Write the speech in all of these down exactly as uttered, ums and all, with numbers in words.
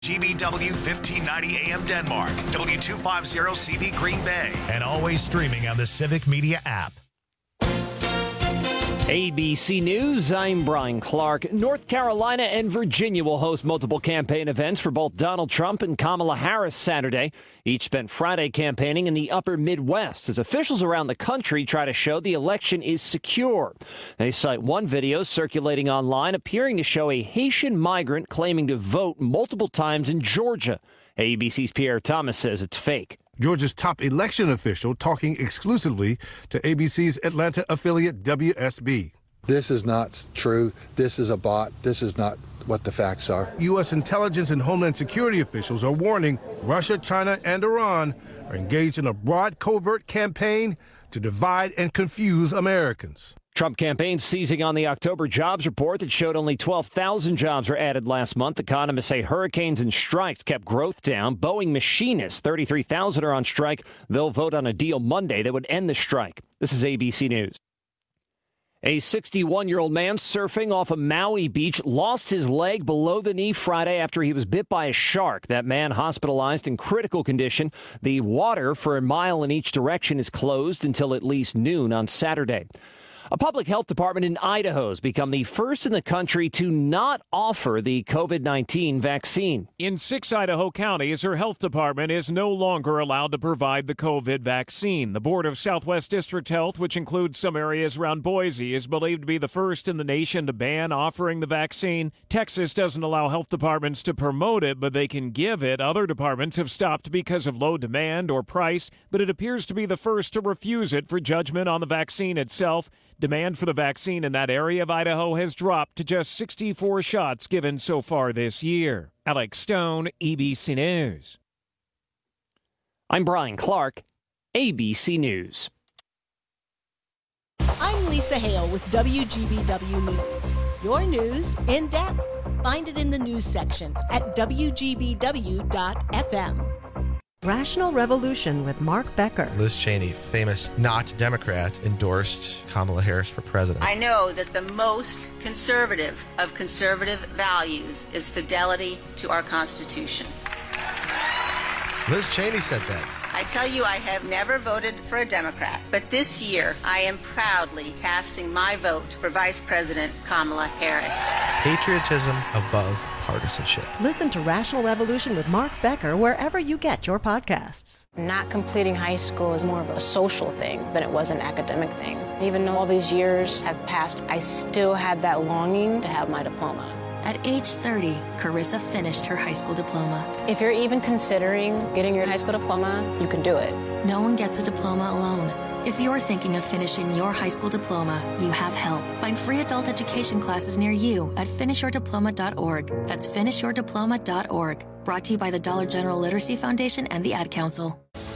G B W fifteen ninety A M Denmark, W two fifty C V Green Bay, and always streaming on the Civic Media app. A B C News, I'm Brian Clark. North Carolina and Virginia will host multiple campaign events for both Donald Trump and Kamala Harris Saturday. Each spent Friday campaigning in the upper Midwest as officials around the country try to show the election is secure. They cite one video circulating online appearing to show a Haitian migrant claiming to vote multiple times in Georgia. A B C's Pierre Thomas says it's fake. Georgia's top election official talking exclusively to A B C's Atlanta affiliate W S B. This is not true. This is a bot. This is not what the facts are. U S intelligence and homeland security officials are warning Russia, China, and Iran are engaged in a broad covert campaign to divide and confuse Americans. Trump campaign seizing on the October jobs report that showed only twelve thousand jobs were added last month. Economists say hurricanes and strikes kept growth down. Boeing machinists, thirty-three thousand, are on strike. They'll vote on a deal Monday that would end the strike. This is A B C News. A sixty-one-year-old man surfing off a Maui beach lost his leg below the knee Friday after he was bit by a shark. That man hospitalized in critical condition. The water for a mile in each direction is closed until at least noon on Saturday. A public health department in Idaho has become the first in the country to not offer the COVID nineteen vaccine. In six Idaho counties, her health department is no longer allowed to provide the COVID vaccine. The Board of Southwest District Health, which includes some areas around Boise, is believed to be the first in the nation to ban offering the vaccine. Texas doesn't allow health departments to promote it, but they can give it. Other departments have stopped because of low demand or price, but it appears to be the first to refuse it for judgment on the vaccine itself. Demand for the vaccine in that area of Idaho has dropped to just sixty-four shots given so far this year. Alex Stone, A B C News. I'm Brian Clark, A B C News. I'm Lisa Hale with W G B W News. Your news in depth. Find it in the news section at W G B W dot F M. Rational Revolution with Mark Becker. Liz Cheney, famous not Democrat, endorsed Kamala Harris for president. I know that the most conservative of conservative values is fidelity to our Constitution. Liz Cheney said that. I tell you, I have never voted for a Democrat, but this year I am proudly casting my vote for Vice President Kamala Harris. Patriotism above partisanship. Listen to Rational Revolution with Mark Becker wherever you get your podcasts. Not completing high school is more of a social thing than it was an academic thing. Even though all these years have passed, I still had that longing to have my diploma. At age thirty, Carissa finished her high school diploma. If you're even considering getting your high school diploma, you can do it. No one gets a diploma alone. If you're thinking of finishing your high school diploma, you have help. Find free adult education classes near you at finish your diploma dot org. That's finish your diploma dot org. Brought to you by the Dollar General Literacy Foundation and the Ad Council.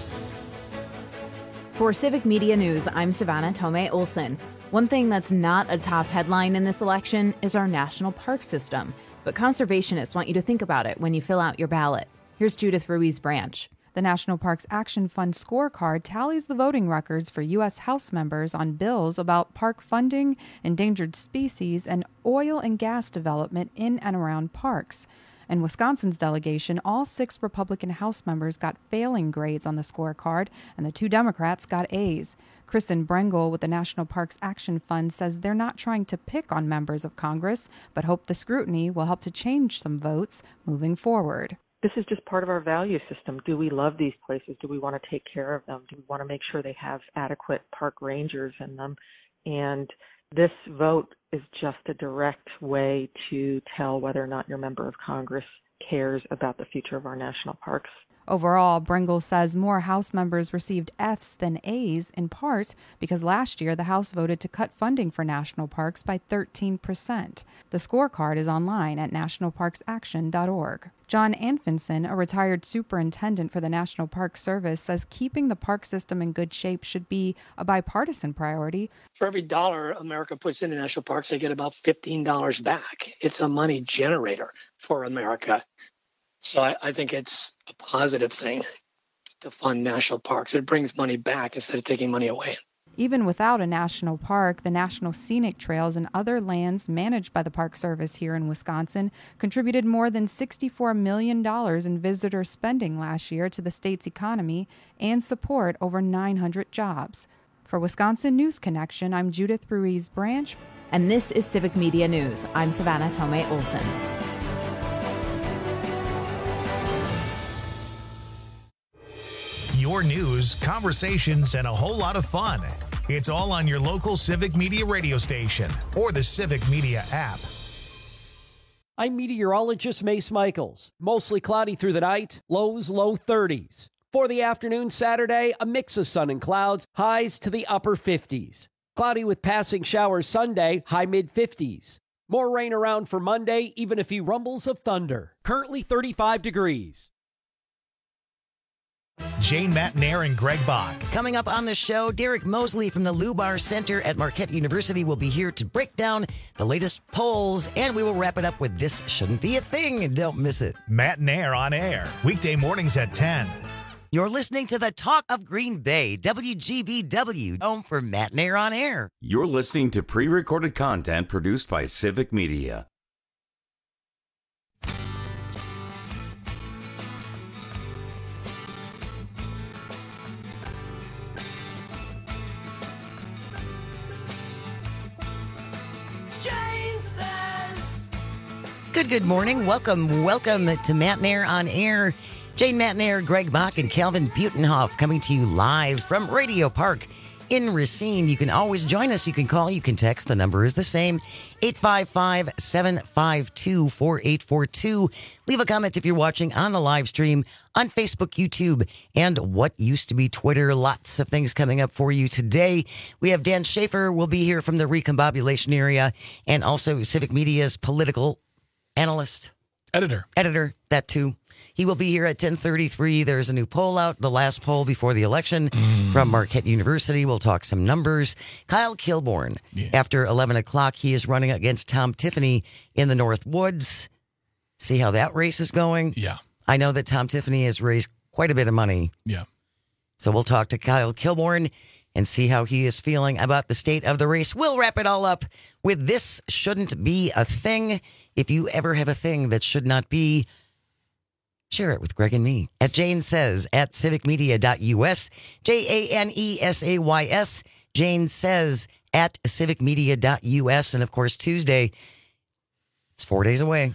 For Civic Media News, I'm Savannah Tomei Olson. One thing that's not a top headline in this election is our national park system, but conservationists want you to think about it when you fill out your ballot. Here's Judith Ruiz Branch. The National Parks Action Fund scorecard tallies the voting records for U S House members on bills about park funding, endangered species, and oil and gas development in and around parks. In Wisconsin's delegation, all six Republican House members got failing grades on the scorecard, and the two Democrats got A's. Kristen Brengel with the National Parks Action Fund says they're not trying to pick on members of Congress, but hope the scrutiny will help to change some votes moving forward. This is just part of our value system. Do we love these places? Do we want to take care of them? Do we want to make sure they have adequate park rangers in them? And this vote is just a direct way to tell whether or not your member of Congress cares about the future of our national parks. Overall, Brengel says more House members received F's than A's, in part because last year the House voted to cut funding for national parks by thirteen percent. The scorecard is online at national parks action dot org. John Anfinson, a retired superintendent for the National Park Service, says keeping the park system in good shape should be a bipartisan priority. For every dollar America puts into national parks, they get about fifteen dollars back. It's a money generator for America. So I, I think it's a positive thing to fund national parks. It brings money back instead of taking money away. Even without a national park, the National Scenic Trails and other lands managed by the Park Service here in Wisconsin contributed more than sixty-four million dollars in visitor spending last year to the state's economy and support over nine hundred jobs. For Wisconsin News Connection, I'm Judith Ruiz Branch. And this is Civic Media News. I'm Savannah Tomei Olson. Your news, conversations, and a whole lot of fun. It's all on your local Civic Media radio station or the Civic Media app. I'm meteorologist Mace Michaels. Mostly cloudy through the night, lows low thirties. For the afternoon Saturday, a mix of sun and clouds, highs to the upper fifties. Cloudy with passing showers Sunday, high mid-fifties. More rain around for Monday, even a few rumbles of thunder. Currently thirty-five degrees. Jane Matnair and Greg Bach. Coming up on the show, Derek Mosley from the Lubar Center at Marquette University will be here to break down the latest polls, and we will wrap it up with This Shouldn't Be a Thing. Don't miss it. Matnair on air, weekday mornings at ten. You're listening to the Talk of Green Bay, W G B W, home for Matnair on air. You're listening to pre-recorded content produced by Civic Media. Good, good morning. Welcome, welcome to Matnair on air. Jane Matnair, Greg Bach, and Calvin Butenhoff coming to you live from Radio Park in Racine. You can always join us. You can call, you can text. The number is the same, eight five five, seven five two, four eight four two. Leave a comment if you're watching on the live stream on Facebook, YouTube, and what used to be Twitter. Lots of things coming up for you today. We have Dan Schaefer will be here from the Recombobulation area, and also Civic Media's political analyst. Editor. Editor, that too. He will be here at ten thirty-three. There's a new poll out, the last poll before the election mm. from Marquette University. We'll talk some numbers. Kyle Kilborn, yeah. After eleven o'clock, he is running against Tom Tiffany in the North Woods. See how that race is going? Yeah. I know that Tom Tiffany has raised quite a bit of money. Yeah. So we'll talk to Kyle Kilborn and see how he is feeling about the state of the race. We'll wrap it all up with This Shouldn't Be a Thing. If you ever have a thing that should not be, share it with Greg and me at Jane Says at civic media dot U S, J A N E S A Y S, Jane Says at civic media dot U S. And of course, Tuesday, it's four days away.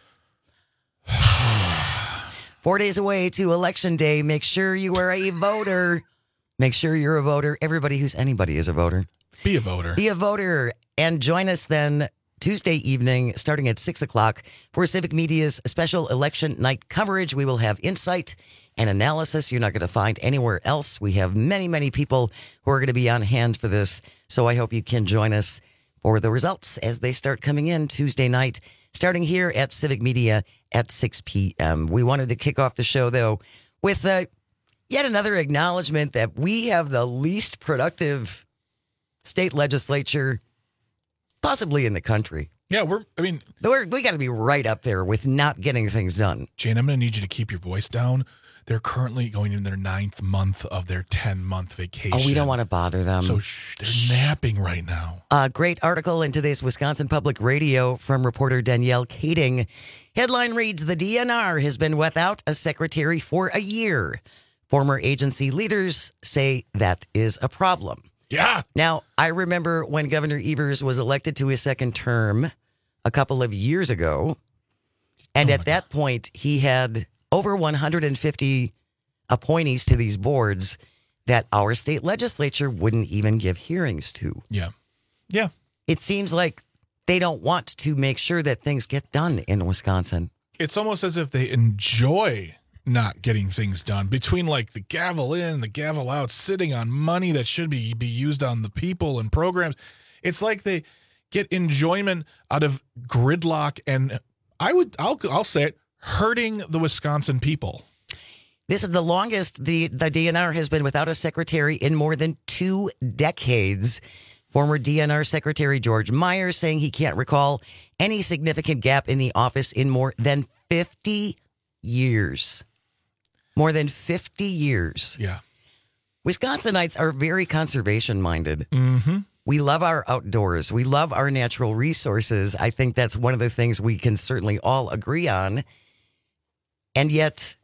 Four days away to Election Day. Make sure you are a voter. Make sure you're a voter. Everybody who's anybody is a voter. Be a voter. Be a voter. And join us then Tuesday evening, starting at six o'clock, for Civic Media's special election night coverage. We will have insight and analysis you're not going to find anywhere else. We have many, many people who are going to be on hand for this. So I hope you can join us for the results as they start coming in Tuesday night, starting here at Civic Media at six p.m. We wanted to kick off the show, though, with uh, yet another acknowledgement that we have the least productive state legislature possibly in the country. Yeah, we're, I mean, we're, we got to be right up there with not getting things done. Jane, I'm going to need you to keep your voice down. They're currently going in their ninth month of their ten-month vacation. Oh, we don't want to bother them. So shh, they're shh. napping right now. A great article in today's Wisconsin Public Radio from reporter Danielle Kading. Headline reads, the D N R has been without a secretary for a year. Former agency leaders say that is a problem. Yeah. Now, I remember when Governor Evers was elected to his second term a couple of years ago. And oh at that God. point, he had over one hundred fifty appointees to these boards that our state legislature wouldn't even give hearings to. Yeah. Yeah. It seems like they don't want to make sure that things get done in Wisconsin. It's almost as if they enjoy not getting things done, between like the gavel in, the gavel out, sitting on money that should be, be used on the people and programs. It's like they get enjoyment out of gridlock and I would, I'll, I'll say it, hurting the Wisconsin people. This is the longest the, the D N R has been without a secretary in more than two decades. Former D N R Secretary George Myers saying he can't recall any significant gap in the office in more than fifty years. More than fifty years. Yeah. Wisconsinites are very conservation-minded. Mm-hmm. We love our outdoors. We love our natural resources. I think that's one of the things we can certainly all agree on. And yet,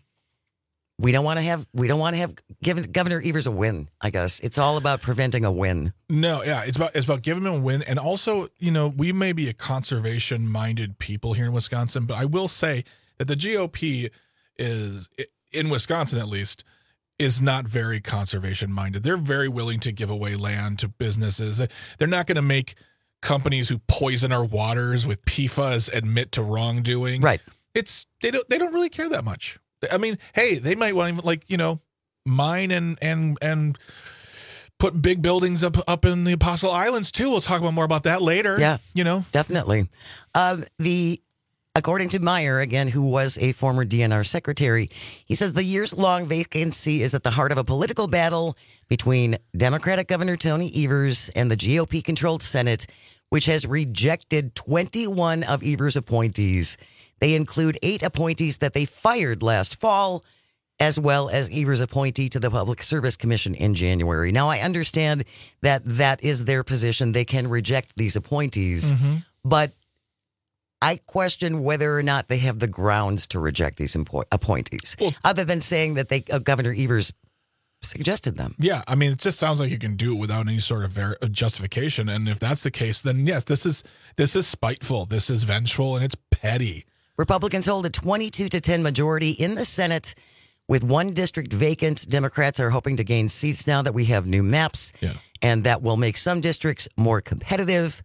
we don't want to have we don't want to have given Governor Evers a win. I guess it's all about preventing a win. No, yeah, it's about it's about giving him a win, and also, you know, we may be a conservation-minded people here in Wisconsin, but I will say that the G O P is, in Wisconsin at least, is not very conservation-minded. They're very willing to give away land to businesses. They're not going to make companies who poison our waters with P F A S admit to wrongdoing. Right. It's they don't they don't really care that much. I mean, hey, they might want to, like, you know, mine and and and put big buildings up up in the Apostle Islands too. We'll talk about more about that later. Yeah, you know, definitely. Um, the according to Meyer, again, who was a former D N R secretary, he says the years-long vacancy is at the heart of a political battle between Democratic Governor Tony Evers and the G O P-controlled Senate, which has rejected twenty-one of Evers' appointees. They include eight appointees that they fired last fall, as well as Evers' appointee to the Public Service Commission in January. Now, I understand that that is their position. They can reject these appointees, mm-hmm. but I question whether or not they have the grounds to reject these impo- appointees, well, other than saying that they uh, Governor Evers suggested them. Yeah, I mean, it just sounds like you can do it without any sort of ver- justification. And if that's the case, then yes, this is this is spiteful, this is vengeful, and it's petty. Republicans hold a twenty-two to ten majority in the Senate with one district vacant. Democrats are hoping to gain seats now that we have new maps, yeah. and that will make some districts more competitive.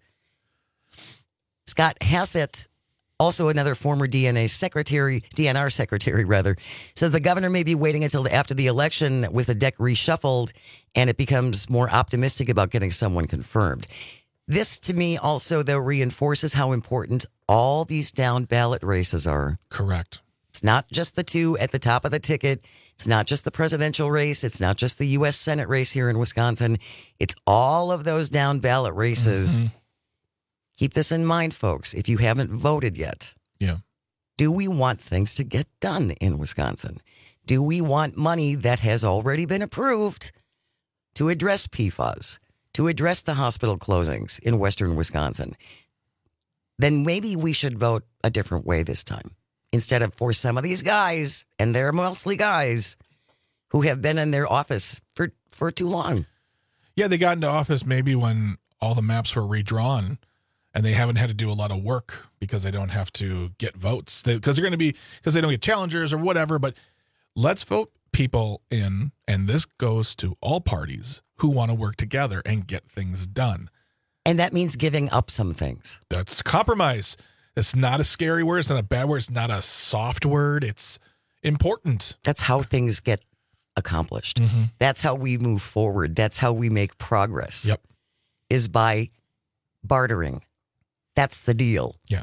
Scott Hassett, also another former D N A secretary, D N R secretary rather, says the governor may be waiting until after the election with the deck reshuffled and it becomes more optimistic about getting someone confirmed. This, to me, also, though, reinforces how important all these down ballot races are. Correct. It's not just the two at the top of the ticket. It's not just the presidential race. It's not just the U S Senate race here in Wisconsin. It's all of those down ballot races. Mm-hmm. Keep this in mind, folks, if you haven't voted yet. Yeah. Do we want things to get done in Wisconsin? Do we want money that has already been approved to address P F A S, to address the hospital closings in western Wisconsin? Then maybe we should vote a different way this time. Instead of for some of these guys, and they're mostly guys, who have been in their office for, for too long. Yeah, they got into office maybe when all the maps were redrawn, and they haven't had to do a lot of work because they don't have to get votes. Because they, they're going to be, because they don't get challengers or whatever, but let's vote people in, and this goes to all parties who want to work together and get things done. And that means giving up some things. That's compromise. It's not a scary word. It's not a bad word. It's not a soft word. It's important. That's how things get accomplished. Mm-hmm. That's how we move forward. That's how we make progress. Yep. Is by bartering. That's the deal. Yeah.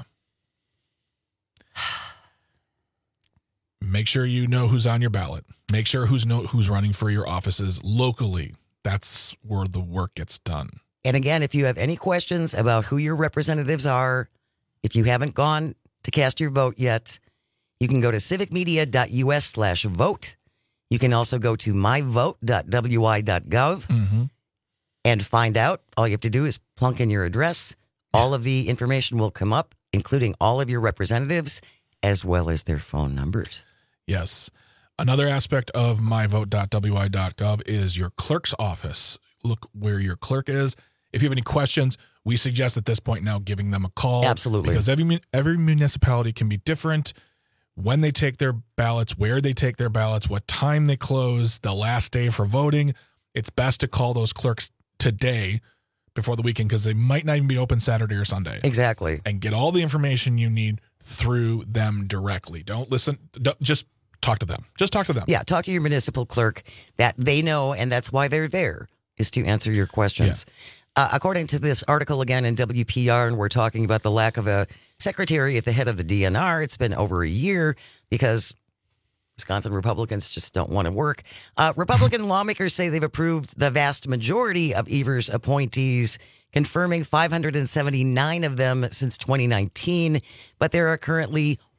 Make sure you know who's on your ballot. Make sure who's know who's running for your offices locally. That's where the work gets done. And again, if you have any questions about who your representatives are, if you haven't gone to cast your vote yet, you can go to civicmedia.us slash vote. You can also go to my vote dot w i dot gov mm-hmm. and find out. All you have to do is plunk in your address. All of the information will come up, including all of your representatives, as well as their phone numbers. Yes. Another aspect of my vote dot w i dot gov is your clerk's office. Look where your clerk is. If you have any questions, we suggest at this point now giving them a call. Absolutely. Because every every municipality can be different. When they take their ballots, where they take their ballots, what time they close, the last day for voting. It's best to call those clerks today before the weekend because they might not even be open Saturday or Sunday. Exactly. And get all the information you need through them directly. Don't listen. Don't, just talk to them. Just talk to them. Yeah, talk to your municipal clerk that they know, and that's why they're there, is to answer your questions. Yeah. Uh, according to this article again in W P R, and we're talking about the lack of a secretary at the head of the D N R. It's been over a year because Wisconsin Republicans just don't want to work. Uh, Republican lawmakers say they've approved the vast majority of Evers' appointees, confirming five hundred seventy-nine of them since twenty nineteen. But there are currently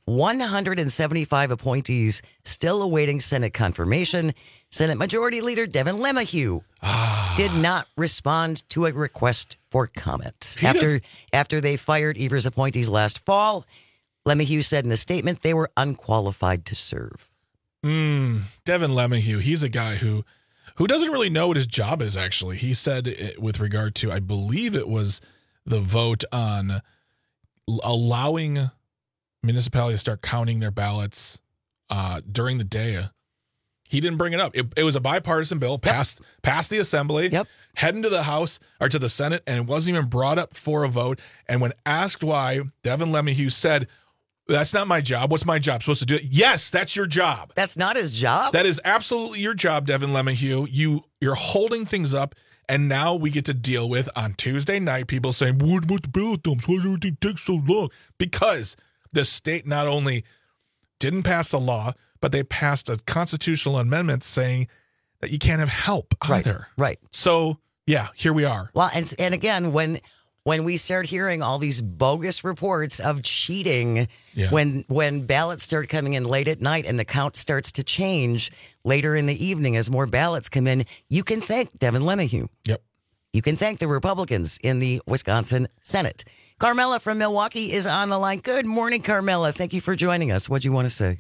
one hundred seventy-five appointees still awaiting Senate confirmation. Senate Majority Leader Devin LeMahieu ah. did not respond to a request for comment. He after does- after they fired Evers' appointees last fall, LeMahieu said in a statement they were unqualified to serve. Mm, Devin LeMahieu, he's a guy who who doesn't really know what his job is, actually. He said it, with regard to, I believe it was the vote on allowing municipalities to start counting their ballots uh, during the day. He didn't bring it up. It, it was a bipartisan bill, passed yep. passed the Assembly, yep. heading to the House or to the Senate, and it wasn't even brought up for a vote. And when asked why, Devin LeMahieu said, "That's not my job. What's my job? Supposed to do it?" Yes, that's your job. That's not his job. That is absolutely your job, Devin LeMahieu. You, you're holding things up, and now we get to deal with, on Tuesday night, people saying, "What about the ballot dumps? Why does everything take so long?" Because the state not only didn't pass the law, but they passed a constitutional amendment saying that you can't have help either. Right, right. So, yeah, here we are. Well, and and again, when when we start hearing all these bogus reports of cheating, yeah. when when ballots start coming in late at night and the count starts to change later in the evening as more ballots come in, you can thank Devin LeMahieu. Yep. You can thank the Republicans in the Wisconsin Senate. Carmela from Milwaukee is on the line. Good morning, Carmela. Thank you for joining us. What do you want to say?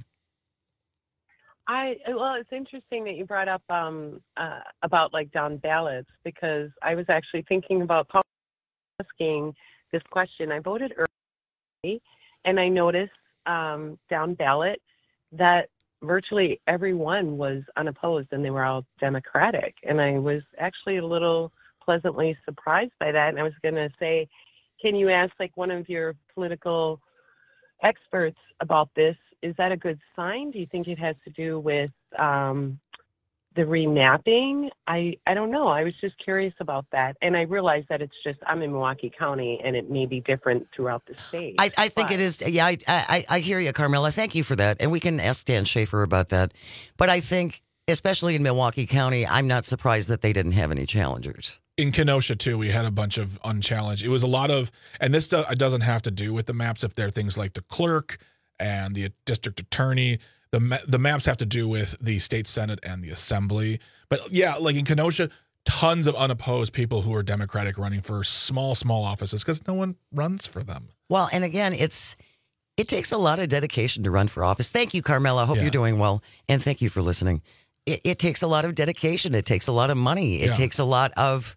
I well, it's interesting that you brought up um, uh, about like down ballots, because I was actually thinking about asking this question. I voted early, and I noticed um, down ballot that virtually everyone was unopposed, and they were all Democratic. And I was actually a little pleasantly surprised by that. And I was going to say, can you ask like one of your political experts about this? Is that a good sign? Do you think it has to do with um, the remapping? I, I don't know. I was just curious about that. And I realize that it's just, I'm in Milwaukee County, and it may be different throughout the state. I, I think but. it is. Yeah, I, I, I hear you, Carmela. Thank you for that. And we can ask Dan Schaefer about that. But I think, especially in Milwaukee County, I'm not surprised that they didn't have any challengers. In Kenosha, too, we had a bunch of unchallenged. It was a lot of, and this do, it doesn't have to do with the maps if they're things like the clerk and the district attorney. The ma- the maps have to do with the state Senate and the Assembly. But yeah, like in Kenosha, tons of unopposed people who are Democratic running for small, small offices because no one runs for them. Well, and again, it's it takes a lot of dedication to run for office. Thank you, Carmela. Hope Yeah. you're doing well. And thank you for listening. It, it takes a lot of dedication. It takes a lot of money. It Yeah. takes a lot of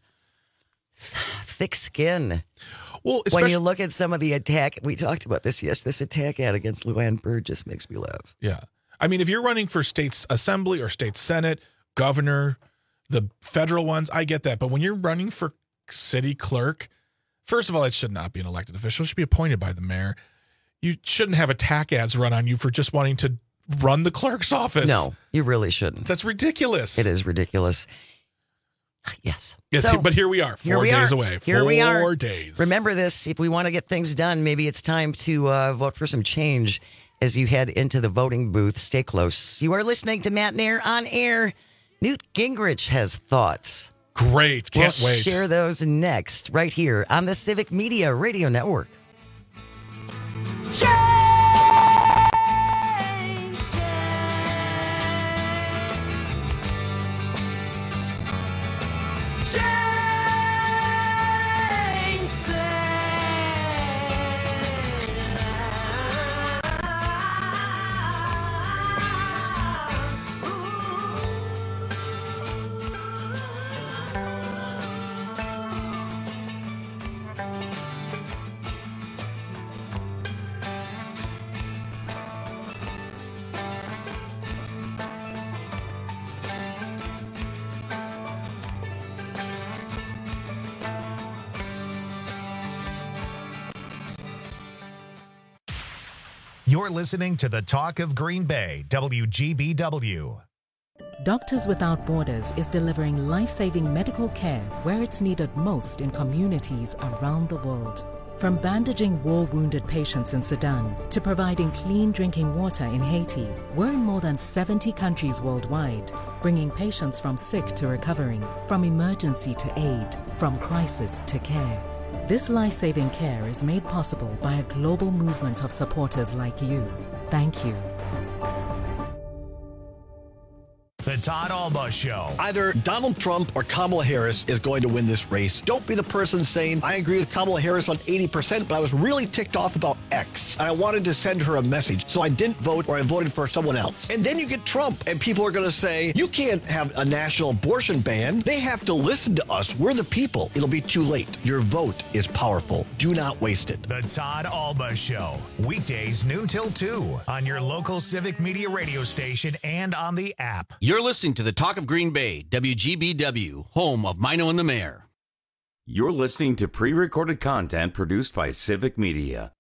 thick skin. Well, when you look at some of the attack, we talked about this, yes, this attack ad against Luann Byrd just makes me laugh. Yeah. I mean, if you're running for state assembly or state senate, governor, the federal ones, I get that. But when you're running for city clerk, first of all, it should not be an elected official. It should be appointed by the mayor. You shouldn't have attack ads run on you for just wanting to run the clerk's office. No, you really shouldn't. That's ridiculous. It is ridiculous. Yes. Yes, So, but here we are, four here we days are. away. Here four we are. days. Remember this, if we want to get things done, maybe it's time to uh, vote for some change as you head into the voting booth. Stay close. You are listening to Matt Nair on air. Newt Gingrich has thoughts. Great. Can't we'll wait. share those next, right here on the Civic Media Radio Network. You're listening to the Talk of Green Bay, W G B W. Doctors Without Borders is delivering life-saving medical care where it's needed most in communities around the world. From bandaging war-wounded patients in Sudan to providing clean drinking water in Haiti, we're in more than seventy countries worldwide, bringing patients from sick to recovering, from emergency to aid, from crisis to care. This life-saving care is made possible by a global movement of supporters like you, Thank you. The Todd Alba Show. Either Donald Trump or Kamala Harris is going to win this race. Don't be the person saying, I agree with Kamala Harris on eighty percent, but I was really ticked off about X. And I wanted to send her a message, so I didn't vote or I voted for someone else. And then you get Trump, and people are going to say, you can't have a national abortion ban. They have to listen to us. We're the people. It'll be too late. Your vote is powerful. Do not waste it. The Todd Alba Show. Weekdays noon till two on your local Civic Media radio station and on the app. You're listening to the Talk of Green Bay, W G B W, home of Mino and the Mayor. You're listening to pre-recorded content produced by Civic Media.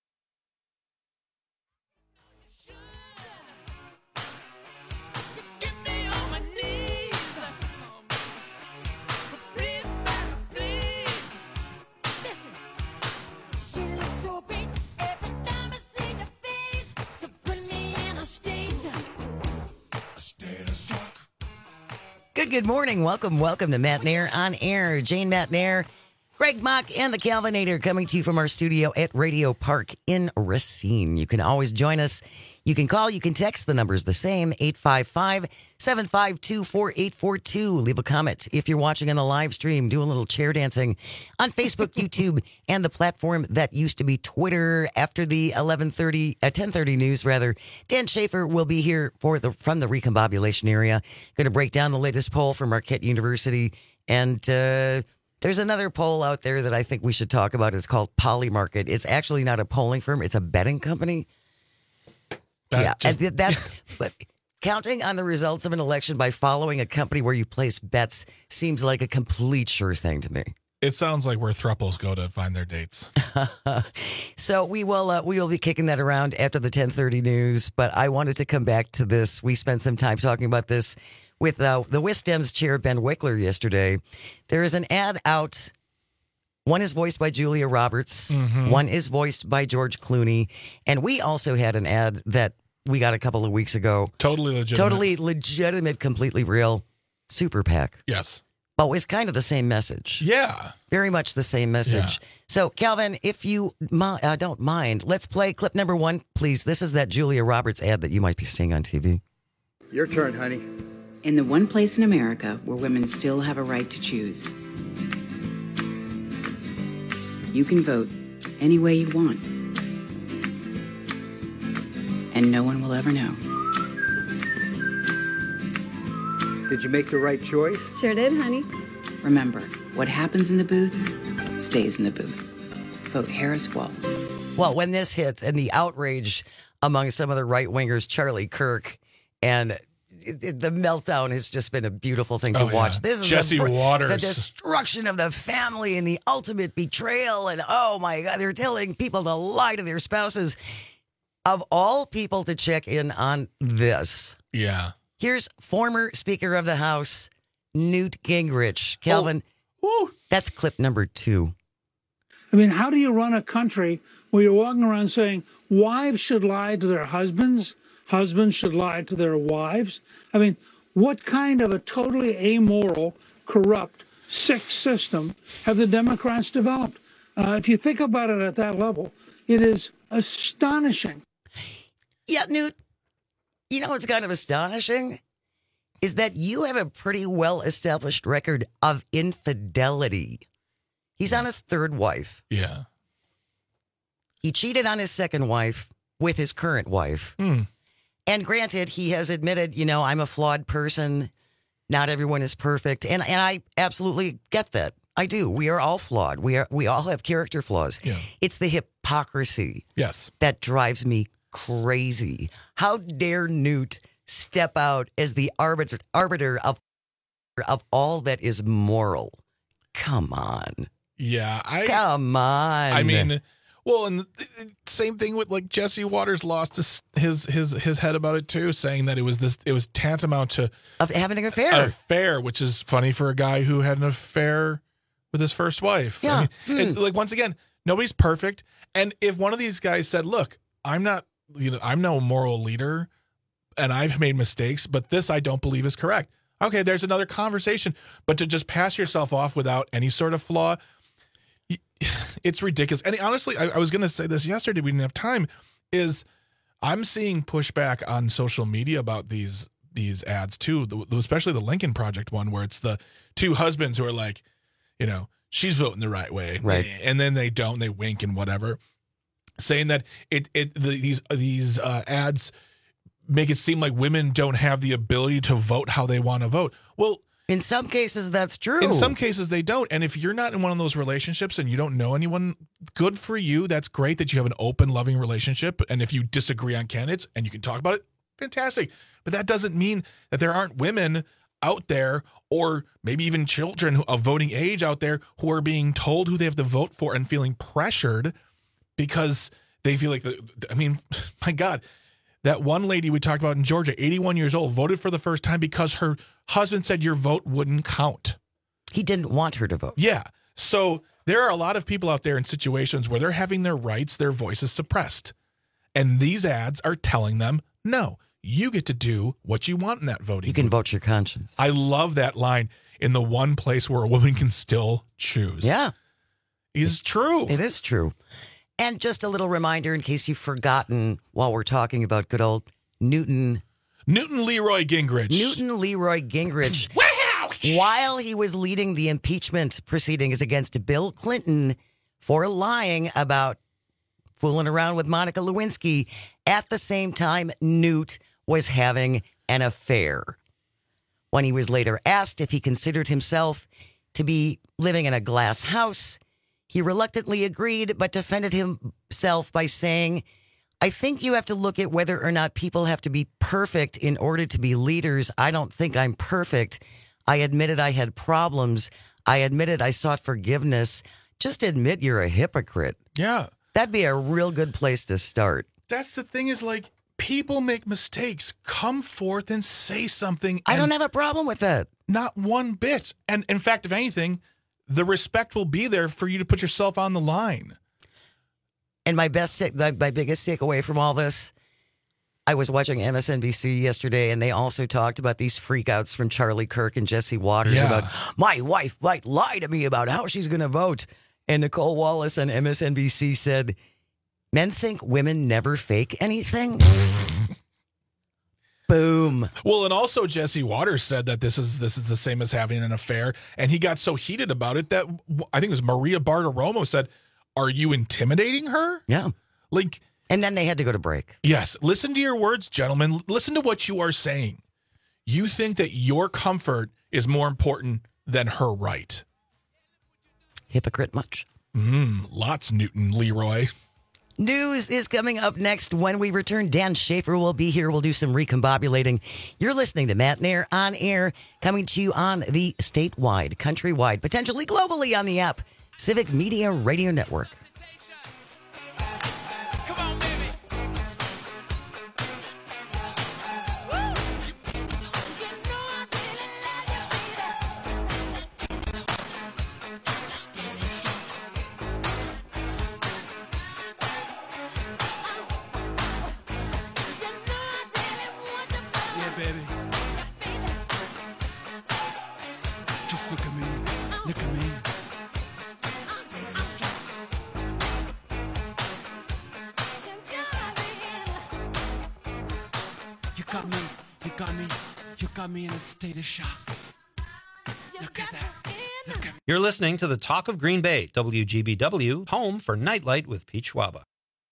Good, good morning. Welcome, welcome to Matt Nair on Air. Jane Matt Nair, Greg Mock, and the Calvinator coming to you from our studio at Radio Park in Racine. You can always join us. You can call, you can text. The number's the same, eight five five, seven five two, four eight four two. Leave a comment. If you're watching on the live stream, do a little chair dancing on Facebook, YouTube, and the platform that used to be Twitter. After the eleven thirty, uh, ten thirty news, rather, Dan Schaefer will be here for the from the recombobulation area. Going to break down the latest poll from Marquette University. And uh, there's another poll out there that I think we should talk about. It's called Polymarket. It's actually not a polling firm. It's a betting company. That yeah, just, and that but counting on the results of an election by following a company where you place bets seems like a complete sure thing to me. It sounds like where thruples go to find their dates. So we will uh, we will be kicking that around after the ten thirty news. But I wanted to come back to this. We spent some time talking about this with uh, the WisDems chair Ben Wickler yesterday. There is an ad out. One is voiced by Julia Roberts. Mm-hmm. One is voiced by George Clooney. And we also had an ad that we got a couple of weeks ago. Totally legitimate. Totally legitimate, completely real. Super PAC. Yes. But it was kind of the same message. Yeah. Very much the same message. Yeah. So, Calvin, if you uh, don't mind, let's play clip number one, please. This is that Julia Roberts ad that you might be seeing on T V. Your turn, honey. In the one place in America where women still have a right to choose, you can vote any way you want. And no one will ever know. Did you make the right choice? Sure did, honey. Remember, what happens in the booth stays in the booth. Vote Harris Walz. Well, when this hit and the outrage among some of the right-wingers, Charlie Kirk, and it, it, the meltdown has just been a beautiful thing to oh, watch. Yeah. This is Jesse the, Waters. the destruction of the family and the ultimate betrayal. And oh my God, they're telling people to lie to their spouses. Of all people to check in on this. Yeah. Here's former Speaker of the House, Newt Gingrich. Calvin, oh. That's clip number two. I mean, how do you run a country where you're walking around saying wives should lie to their husbands, husbands should lie to their wives? I mean, what kind of a totally amoral, corrupt, sick system have the Democrats developed? Uh, if you think about it at that level, it is astonishing. Yeah, Newt, you know what's kind of astonishing? Is that you have a pretty well-established record of infidelity. He's on his third wife. Yeah. He cheated on his second wife with his current wife. Hmm. And granted, he has admitted, you know, I'm a flawed person. Not everyone is perfect. And and I absolutely get that. I do. We are all flawed. We are. We all have character flaws. Yeah. It's the hypocrisy. Yes. That drives me crazy. How dare Newt step out as the arbiter arbiter of of all that is moral? Come on. Yeah. I, Come on. I mean, well, and the same thing with like Jesse Waters lost his his his, his head about it too, saying that it was this it was tantamount to of having an affair. An affair, which is funny for a guy who had an affair with his first wife. Yeah. I mean, hmm. and, like once again, nobody's perfect. And if one of these guys said, "Look, I'm not, you know, I'm no moral leader, and I've made mistakes, but this I don't believe is correct." Okay, there's another conversation. But to just pass yourself off without any sort of flaw, it's ridiculous. And honestly, I, I was going to say this yesterday. We didn't have time. Is I'm seeing pushback on social media about these these ads too, especially the Lincoln Project one, where it's the two husbands who are like, you know, she's voting the right way, right? And then they don't, they wink and whatever, saying that it it the, these these uh, ads make it seem like women don't have the ability to vote how they want to vote. Well, in some cases that's true. In some cases they don't. And if you're not in one of those relationships and you don't know anyone, good for you. That's great that you have an open, loving relationship. And if you disagree on candidates and you can talk about it, fantastic. But that doesn't mean that there aren't women out there, or maybe even children of voting age out there, who are being told who they have to vote for and feeling pressured because they feel like, the, I mean, my God, that one lady we talked about in Georgia, eighty-one years old, voted for the first time because her husband said your vote wouldn't count. He didn't want her to vote. Yeah. So there are a lot of people out there in situations where they're having their rights, their voices suppressed. And these ads are telling them, no, you get to do what you want in that voting. You can booth. Vote your conscience. I love that line, in the one place where a woman can still choose. Yeah. It's true. It is true. And just a little reminder in case you've forgotten while we're talking about good old Newton. Newton Leroy Gingrich. Newton Leroy Gingrich. While he was leading the impeachment proceedings against Bill Clinton for lying about fooling around with Monica Lewinsky, at the same time, Newt was having an affair. When he was later asked if he considered himself to be living in a glass house, he reluctantly agreed, but defended himself by saying, I think you have to look at whether or not people have to be perfect in order to be leaders. I don't think I'm perfect. I admitted I had problems. I admitted I sought forgiveness. Just admit you're a hypocrite. Yeah. That'd be a real good place to start. That's the thing is, like, people make mistakes. Come forth and say something. I don't have a problem with that. Not one bit. And in fact, if anything, the respect will be there for you to put yourself on the line. And my best, my, my biggest takeaway from all this, I was watching M S N B C yesterday, and they also talked about these freakouts from Charlie Kirk and Jesse Waters Yeah. about, my wife might lie to me about how she's going to vote. And Nicole Wallace on M S N B C said, men think women never fake anything? Boom. Well, and also Jesse Waters said that this is this is the same as having an affair, and he got so heated about it that I think it was Maria Bartiromo said, "Are you intimidating her?" Yeah. Like, and then they had to go to break. Yes, listen to your words, gentlemen. Listen to what you are saying. You think that your comfort is more important than her right. Hypocrite much? Mm, lots, Newton Leroy. News is coming up next. When we return, Dan Schaefer will be here. We'll do some recombobulating. You're listening to Matt Nair on air, coming to you on the statewide, countrywide, potentially globally on the app, Civic Media Radio Network. Baby, just look at me, look at me. You got me, you got me, you got me in a state of shock. Look at that. Look at me. You're listening to the Talk of Green Bay, W G B W, home for Nightlight with Pete Schwaba.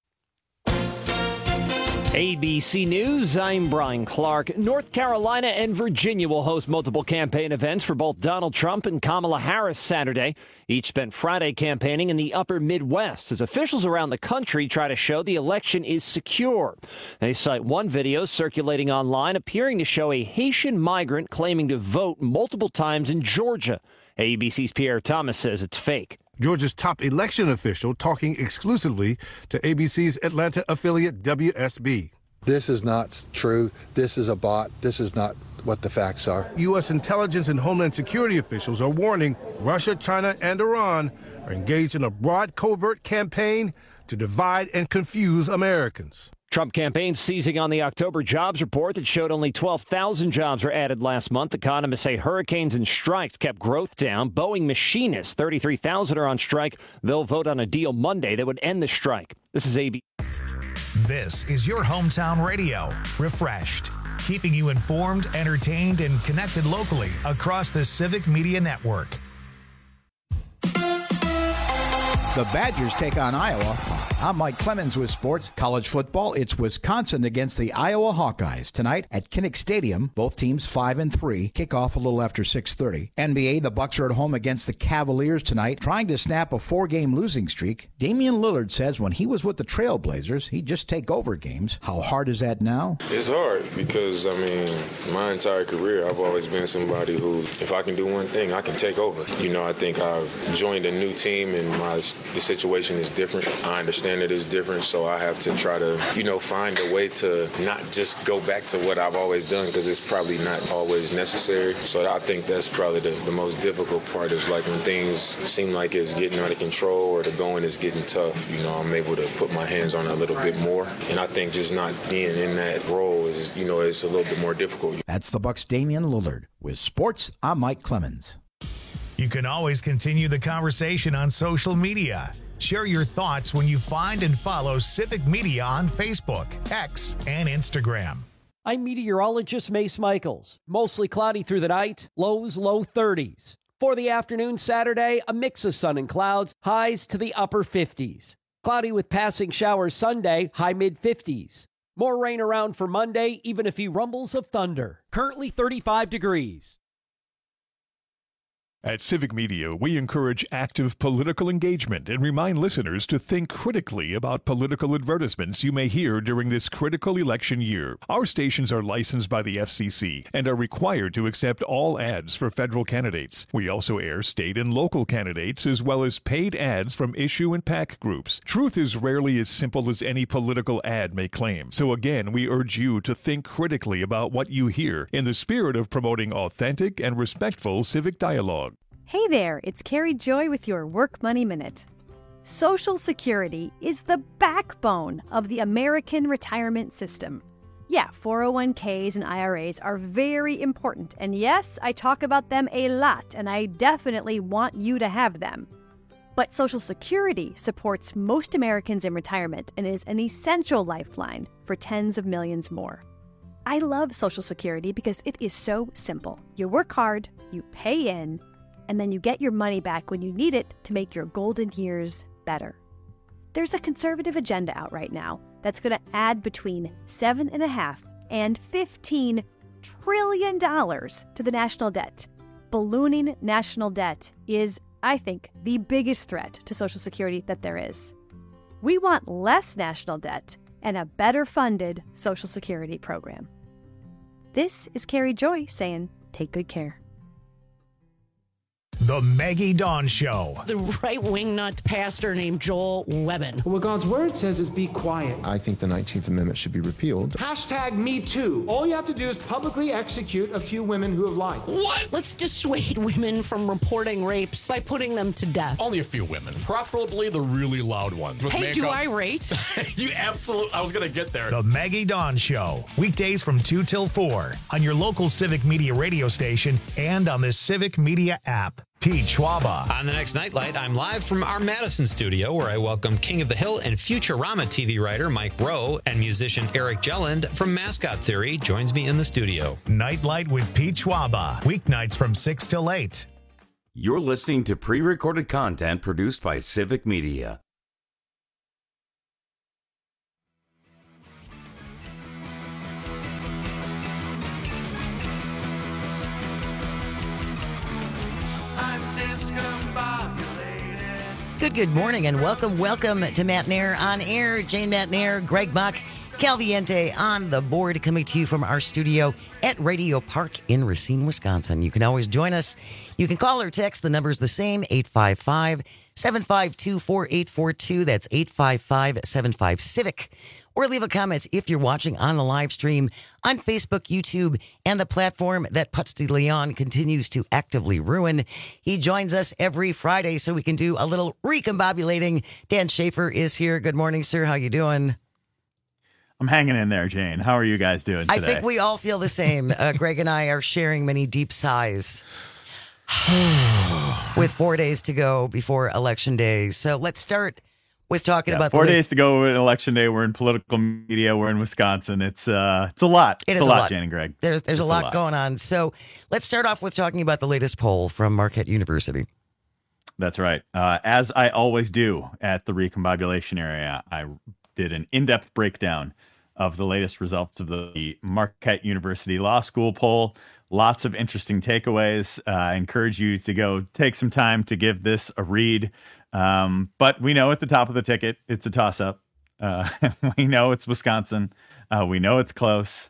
A B C News, I'm Brian Clark. North Carolina and Virginia will host multiple campaign events for both Donald Trump and Kamala Harris Saturday. Each spent Friday campaigning in the upper Midwest as officials around the country try to show the election is secure. They cite one video circulating online appearing to show a Haitian migrant claiming to vote multiple times in Georgia. A B C's Pierre Thomas says it's fake. Georgia's top election official talking exclusively to A B C's Atlanta affiliate W S B. This is not true. This is a bot. This is not what the facts are. U S intelligence and homeland security officials are warning Russia, China, and Iran are engaged in a broad covert campaign to divide and confuse Americans. Trump campaign seizing on the October jobs report that showed only twelve thousand jobs were added last month. Economists say hurricanes and strikes kept growth down. Boeing machinists, thirty-three thousand are on strike. They'll vote on a deal Monday that would end the strike. This is A B C. This is your hometown radio, Refreshed, keeping you informed, entertained, and connected locally across the Civic Media Network. The Badgers take on Iowa. I'm Mike Clemens with sports. College football, it's Wisconsin against the Iowa Hawkeyes tonight at Kinnick Stadium. Both teams five and three. Kickoff a little after six thirty. N B A, the Bucks are at home against the Cavaliers tonight, trying to snap a four-game losing streak. Damian Lillard says when he was with the Trailblazers, he'd just take over games. How hard is that now? It's hard because, I mean, my entire career, I've always been somebody who, if I can do one thing, I can take over. You know, I think I've joined a new team and my the situation is different. I understand it is different, so I have to try to, you know, find a way to not just go back to what I've always done because it's probably not always necessary. So I think that's probably the, the most difficult part is like when things seem like it's getting out of control or the going is getting tough, you know, I'm able to put my hands on it a little bit more. And I think just not being in that role is, you know, it's a little bit more difficult. That's the Bucks' Damian Lillard. With sports, I'm Mike Clemens. You can always continue the conversation on social media. Share your thoughts when you find and follow Civic Media on Facebook, X, and Instagram. I'm meteorologist Mace Michaels. Mostly cloudy through the night, lows low thirties. For the afternoon Saturday, a mix of sun and clouds, highs to the upper fifties. Cloudy with passing showers Sunday, high mid fifties. More rain around for Monday, even a few rumbles of thunder. Currently thirty-five degrees. At Civic Media, we encourage active political engagement and remind listeners to think critically about political advertisements you may hear during this critical election year. Our stations are licensed by the F C C and are required to accept all ads for federal candidates. We also air state and local candidates as well as paid ads from issue and PAC groups. Truth is rarely as simple as any political ad may claim. So again, we urge you to think critically about what you hear in the spirit of promoting authentic and respectful civic dialogue. Hey there, it's Carrie Joy with your Work Money Minute. Social Security is the backbone of the American retirement system. Yeah, four oh one k's and I R As are very important, and yes, I talk about them a lot, and I definitely want you to have them. But Social Security supports most Americans in retirement and is an essential lifeline for tens of millions more. I love Social Security because it is so simple. You work hard, you pay in, and then you get your money back when you need it to make your golden years better. There's a conservative agenda out right now that's going to add between seven and a half and fifteen trillion dollars to the national debt. Ballooning national debt is, I think, the biggest threat to Social Security that there is. We want less national debt and a better funded Social Security program. This is Carrie Joy saying, take good care. The Maggie Dawn Show. The right-wing nut pastor named Joel Webbin. What God's word says is be quiet. I think the nineteenth Amendment should be repealed. Hashtag me too. All you have to do is publicly execute a few women who have lied. What? Let's dissuade women from reporting rapes by putting them to death. Only a few women, preferably the really loud ones. With hey, makeup. do I rate? You absolutely, I was going to get there. The Maggie Dawn Show. Weekdays from two till four on your local Civic Media radio station and on the Civic Media app. Pete Schwaba. On the next Nightlight, I'm live from our Madison studio where I welcome King of the Hill and Futurama T V writer Mike Rowe and musician Eric Jelland from Mascot Theory joins me in the studio. Nightlight with Pete Schwaba. Weeknights from six till eight. You're listening to pre-recorded content produced by Civic Media. Good, good morning and welcome, welcome to Matt Nair on air. Jane Matt Nair, Greg Buck, Calviente on the board, coming to you from our studio at Radio Park in Racine, Wisconsin. You can always join us. You can call or text. The number's the same, eight five five, seven five two, four eight four two. That's eight five five, seven five, CIVIC. Or leave a comment if you're watching on the live stream on Facebook, YouTube, and the platform that Putz de Leon continues to actively ruin. He joins us every Friday so we can do a little recombobulating. Dan Schaefer is here. Good morning, sir. How you doing? I'm hanging in there, Jane. How are you guys doing today? I think we all feel the same. Uh, Greg and I are sharing many deep sighs with four days to go before Election Day. So let's start with talking Yeah, about four the days to go in election day. We're in political media. We're in Wisconsin. It's uh, it's a lot. It it's is a a lot, lot. Jane and Greg. There's there's It's a lot, going on. So let's start off with talking about the latest poll from Marquette University. That's right. Uh, as I always do at the recombobulation area, I did an in-depth breakdown of the latest results of the Marquette University Law School poll. Lots of interesting takeaways. Uh, I encourage you to go take some time to give this a read. Um, but we know at the top of the ticket, it's a toss-up. Uh, we know it's Wisconsin. Uh, we know it's close.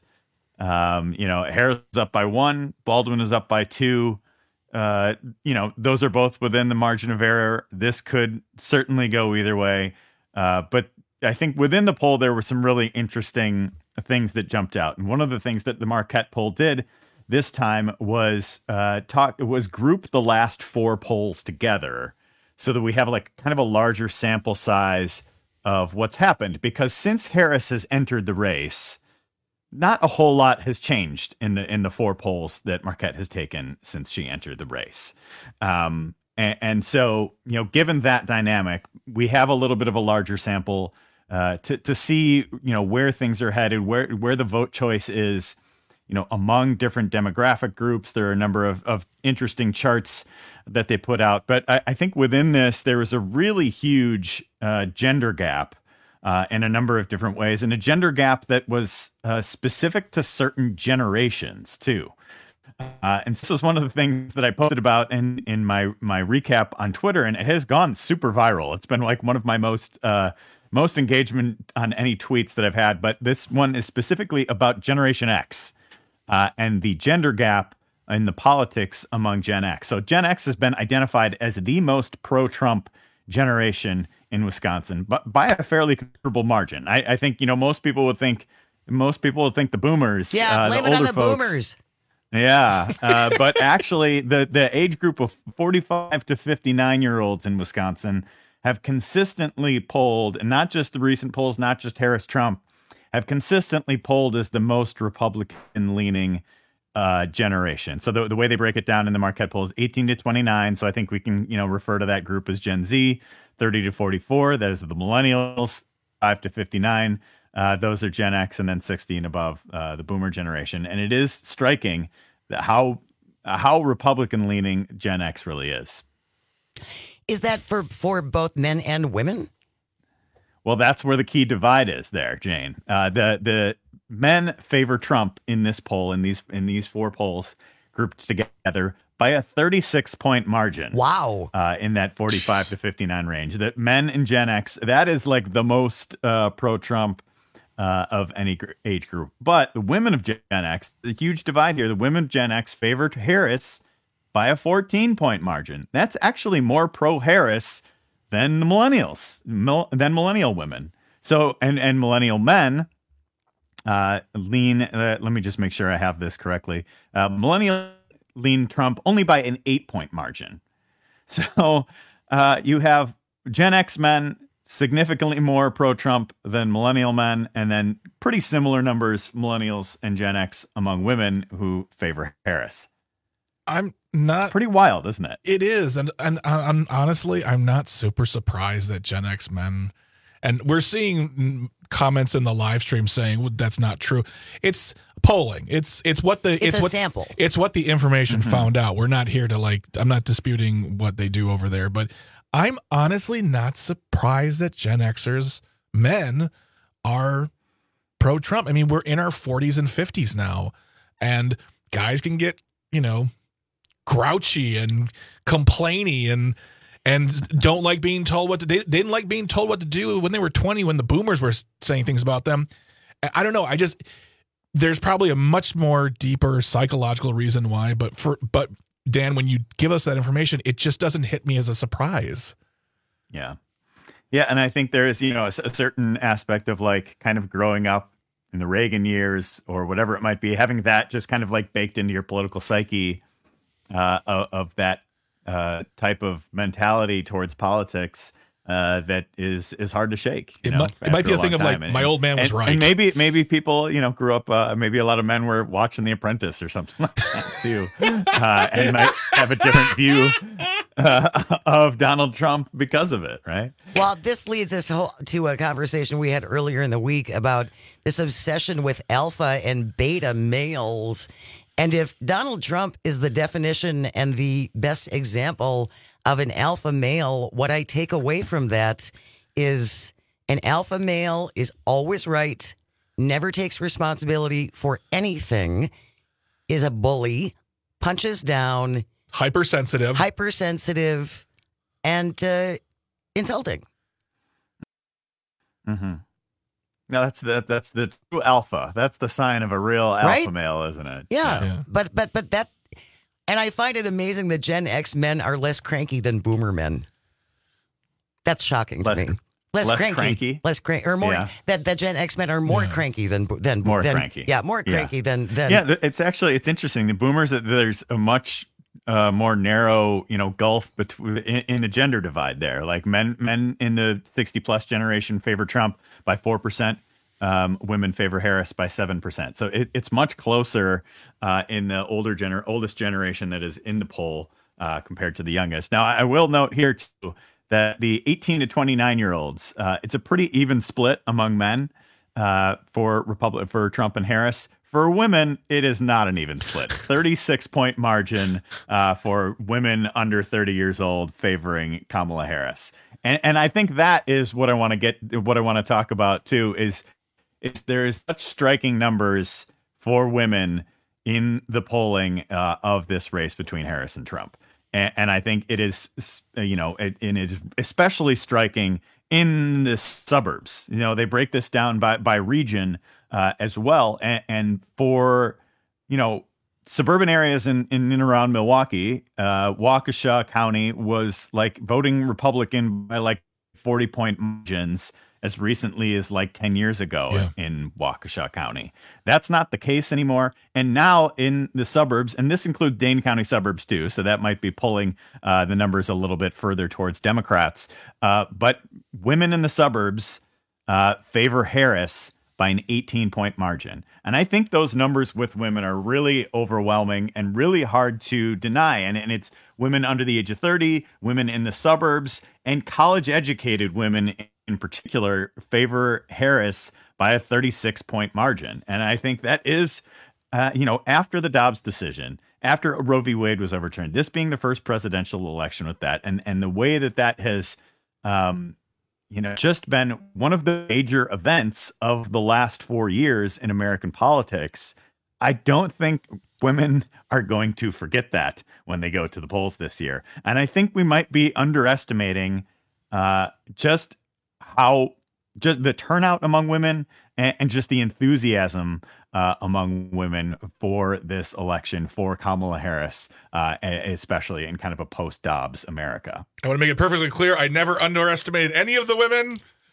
Um, you know, Harris is up by one. Baldwin is up by two. Uh, you know, those are both within the margin of error. This could certainly go either way. Uh, but I think within the poll, there were some really interesting things that jumped out. And one of the things that the Marquette poll did this time was uh, talk was group the last four polls together so that we have like kind of a larger sample size of what's happened. Because since Harris has entered the race, not a whole lot has changed in the in the four polls that Marquette has taken since she entered the race. Um, and, and so, you know, given that dynamic, we have a little bit of a larger sample uh, to to see, you know, where things are headed, where where the vote choice is, you know, among different demographic groups. There are a number of, of interesting charts that they put out. But I, I think within this, there was a really huge uh, gender gap. Uh, in a number of different ways, and a gender gap that was uh, specific to certain generations too. Uh, and this is one of the things that I posted about in in my my recap on Twitter, and it has gone super viral. It's been like one of my most uh, most engagement on any tweets that I've had. But this one is specifically about Generation X uh, and the gender gap in the politics among Gen X. So Gen X has been identified as the most pro-Trump generation in Wisconsin, but by a fairly considerable margin. I, I think, you know, most people would think, most people would think the boomers, Yeah, uh, blame the it on older the folks, boomers. Yeah, uh, but actually, the the age group of forty-five to fifty-nine year olds in Wisconsin have consistently polled, and not just the recent polls, not just Harris Trump, have consistently polled as the most Republican leaning uh, generation. So the the way they break it down in the Marquette poll is eighteen to twenty-nine. So I think we can, you know, refer to that group as Gen Z. thirty to forty-four, that is the millennials. Five to fifty-nine, uh, those are Gen X, and then sixty and above, uh, the boomer generation. And it is striking that how how Republican leaning Gen X really is. Is that for for both men and women? Well, that's where the key divide is there, Jane. Uh, the the men favor Trump in this poll, in these in these four polls grouped together by a thirty-six point margin. Wow. Uh, in that forty-five to fifty-nine range. That men in Gen X, that is like the most uh, pro-Trump uh, of any gr- age group. But the women of Gen X, the huge divide here, the women of Gen X favored Harris by a fourteen point margin. That's actually more pro-Harris than the millennials, mil- than millennial women. So, and, and millennial men uh, lean, uh, let me just make sure I have this correctly. Uh, millennial lean Trump only by an eight point margin. So uh, you have Gen X men significantly more pro-Trump than millennial men, and then pretty similar numbers, millennials and Gen X among women who favor Harris. I'm not it's pretty wild, isn't it? It is. And, and, and honestly, I'm not super surprised that Gen X men, and we're seeing comments in the live stream saying well, that's not true. It's polling. It's it's what the It's it's a what, sample. It's what the information Mm-hmm. found out. We're not here to like. I'm not disputing what they do over there, but I'm honestly not surprised that Gen Xers men are pro-Trump. I mean, we're in our forties and fifties now, and guys can get, you know, grouchy and complainy and and don't like being told what to they, they didn't like being told what to do when they were twenty, when the boomers were saying things about them. I don't know. I just there's probably a much more deeper psychological reason why, but for but Dan, when you give us that information, it just doesn't hit me as a surprise. Yeah. Yeah. And I think there is, you know, a, a certain aspect of like kind of growing up in the Reagan years or whatever it might be, having that just kind of like baked into your political psyche uh, of, of that uh, type of mentality towards politics uh, that is is hard to shake. You It know, might- it might be a after thing of, long like, time. my old man was and, right. And maybe maybe people, you know, grew up, uh, maybe a lot of men were watching The Apprentice or something like that too, uh, and might have a different view uh, of Donald Trump because of it, right? Well, this leads us ho- to a conversation we had earlier in the week about this obsession with alpha and beta males. And if Donald Trump is the definition and the best example of an alpha male, what I take away from that is an alpha male is always right, never takes responsibility for anything, is a bully, punches down, hypersensitive, hypersensitive, and uh, insulting. Mm-hmm. No, that's the that's the true alpha. That's the sign of a real alpha Right? male, isn't it? Yeah, Yeah. but but but that, and I find it amazing that Gen X men are less cranky than Boomer men. That's shocking to Less- me. Less, less cranky, cranky? less cranky, or more. Yeah. That that Gen X men are more cranky than than More than, cranky. Yeah, more cranky than than. Yeah, th- it's actually it's interesting. The boomers, there's a much uh, more narrow, you know, gulf between in, in the gender divide there. Like men, men in the sixty plus generation favor Trump by four percent. Um, women favor Harris by seven percent. So it, it's much closer uh, in the older gener oldest generation that is in the poll uh, compared to the youngest. Now, I will note here too that the eighteen to twenty-nine year olds, uh, it's a pretty even split among men uh, for Republic for Trump and Harris. For women, it is not an even split. thirty-six point margin uh, for women under thirty years old favoring Kamala Harris. And, and I think that is what I want to get, what I want to talk about too, is if there is such striking numbers for women in the polling uh, of this race between Harris and Trump. And, and I think it is, you know, it, it is especially striking in the suburbs. You know, they break this down by, by region uh, as well. And, and for, you know, suburban areas in, in and around Milwaukee, uh, Waukesha County was like voting Republican by like forty point margins as recently as like ten years ago Yeah. in Waukesha County. That's not the case anymore. And now in the suburbs, and this includes Dane County suburbs too, so that might be pulling uh, the numbers a little bit further towards Democrats. Uh, but women in the suburbs uh, favor Harris by an eighteen point margin. And I think those numbers with women are really overwhelming and really hard to deny. And, and it's women under the age of thirty, women in the suburbs, and college educated women in particular favor Harris by a thirty-six point margin. And I think that is, uh, you know, after the Dobbs decision, after Roe v. Wade was overturned, this being the first presidential election with that, and, and the way that that has, um, you know, just been one of the major events of the last four years in American politics. I don't think women are going to forget that when they go to the polls this year. And I think we might be underestimating uh, just how just the turnout among women and, and just the enthusiasm uh, among women for this election for Kamala Harris, uh, especially in kind of a post-Dobbs America. I want to make it perfectly clear. I never underestimated any of the women.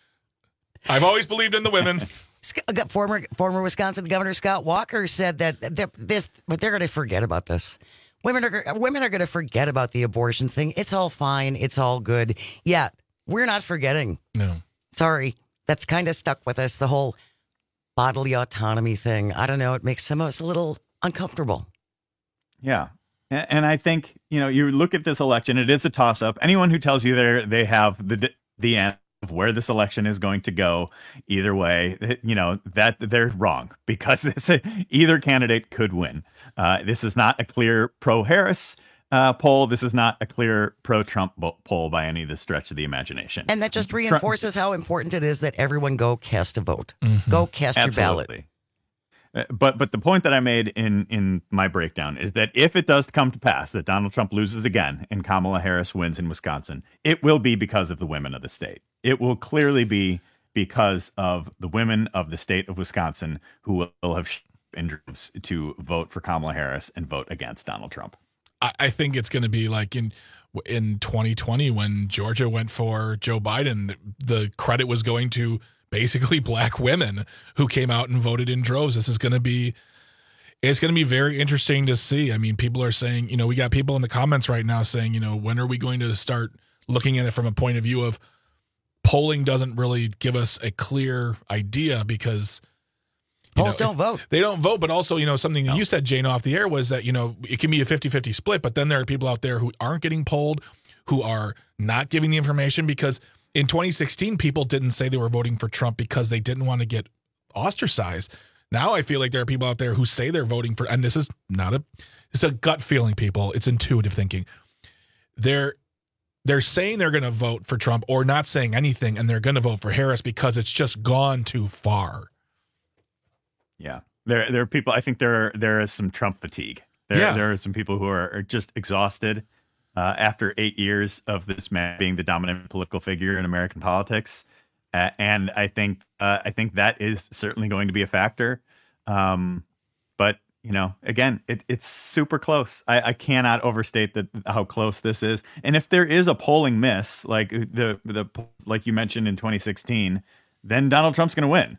I've always believed in the women. Former former Wisconsin Governor Scott Walker said that they're, this, but they're going to forget about this. Women are women are going to forget about the abortion thing. It's all fine. It's all good. Yeah, we're not forgetting. No, sorry, that's kind of stuck with us. The whole bodily autonomy thing. I don't know. It makes some of us a little uncomfortable. Yeah. And, and I think, you know, you look at this election, it is a toss up. Anyone who tells you they they have the the end of where this election is going to go either way, you know, that they're wrong, because this, either candidate could win. Uh, this is not a clear pro-Harris uh, poll. This is not a clear pro-Trump bo- poll by any of the stretch of the imagination. And that just reinforces how important it is that everyone go cast a vote. Mm-hmm. Go cast Absolutely. your ballot. Uh, But but the point that I made in, in my breakdown is that if it does come to pass that Donald Trump loses again and Kamala Harris wins in Wisconsin, it will be because of the women of the state. It will clearly be because of the women of the state of Wisconsin who will have in droves to vote for Kamala Harris and vote against Donald Trump. I, I think it's going to be like in in twenty twenty when Georgia went for Joe Biden. The, the credit was going to basically black women who came out and voted in droves. This is going to be, it's going to be very interesting to see. I mean, people are saying, you know, we got people in the comments right now saying, you know, when are we going to start looking at it from a point of view of polling doesn't really give us a clear idea because polls know, don't vote. They don't vote, but also, you know, something that no. you said, Jane, off the air was that, you know, it can be a fifty-fifty split, but then there are people out there who aren't getting polled, who are not giving the information, because in twenty sixteen, people didn't say they were voting for Trump because they didn't want to get ostracized. Now I feel like there are people out there who say they're voting for, and this is not a, it's a gut feeling, people. It's intuitive thinking. They're They're saying they're going to vote for Trump or not saying anything, and they're going to vote for Harris because it's just gone too far. Yeah. There there are people, I think there there is some Trump fatigue. There, yeah. there are some people who are, are just exhausted uh, after eight years of this man being the dominant political figure in American politics. Uh, and I think uh, I think that is certainly going to be a factor. Um, but You know, again, it, it's super close. I, I cannot overstate that how close this is. And if there is a polling miss, like the the like you mentioned in twenty sixteen, then Donald Trump's going to win.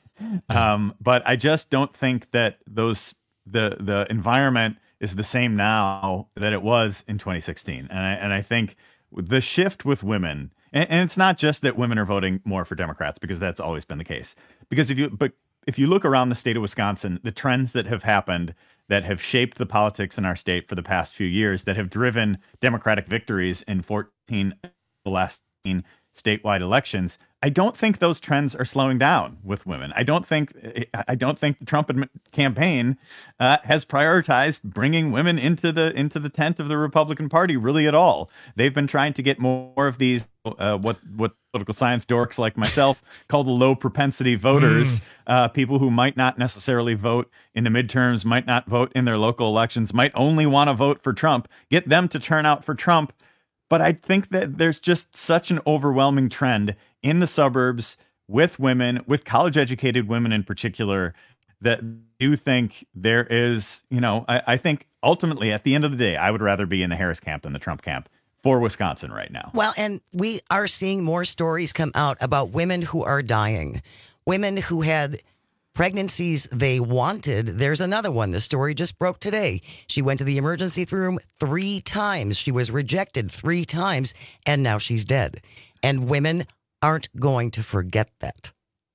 um, but I just don't think that those the the environment is the same now that it was in twenty sixteen. And I, and I think the shift with women, and, and it's not just that women are voting more for Democrats, because that's always been the case. Because if you but If you look around the state of Wisconsin, the trends that have happened that have shaped the politics in our state for the past few years, that have driven Democratic victories in fourteen of the last fifteen statewide elections, I don't think those trends are slowing down with women. I don't think I don't think the Trump campaign uh, has prioritized bringing women into the into the tent of the Republican Party really at all. They've been trying to get more of these uh, what what political science dorks like myself call the low propensity voters, mm. uh, people who might not necessarily vote in the midterms, might not vote in their local elections, might only want to vote for Trump. Get them to turn out for Trump. But I think that there's just such an overwhelming trend in the suburbs with women, with college-educated women in particular, that do think there is, you know, I, I think ultimately at the end of the day, I would rather be in the Harris camp than the Trump camp for Wisconsin right now. Well, and we are seeing more stories come out about women who are dying, women who had pregnancies they wanted. There's another one. The story just broke today. She went to the emergency room three times. She was rejected three times, and now she's dead. And women aren't going to forget that.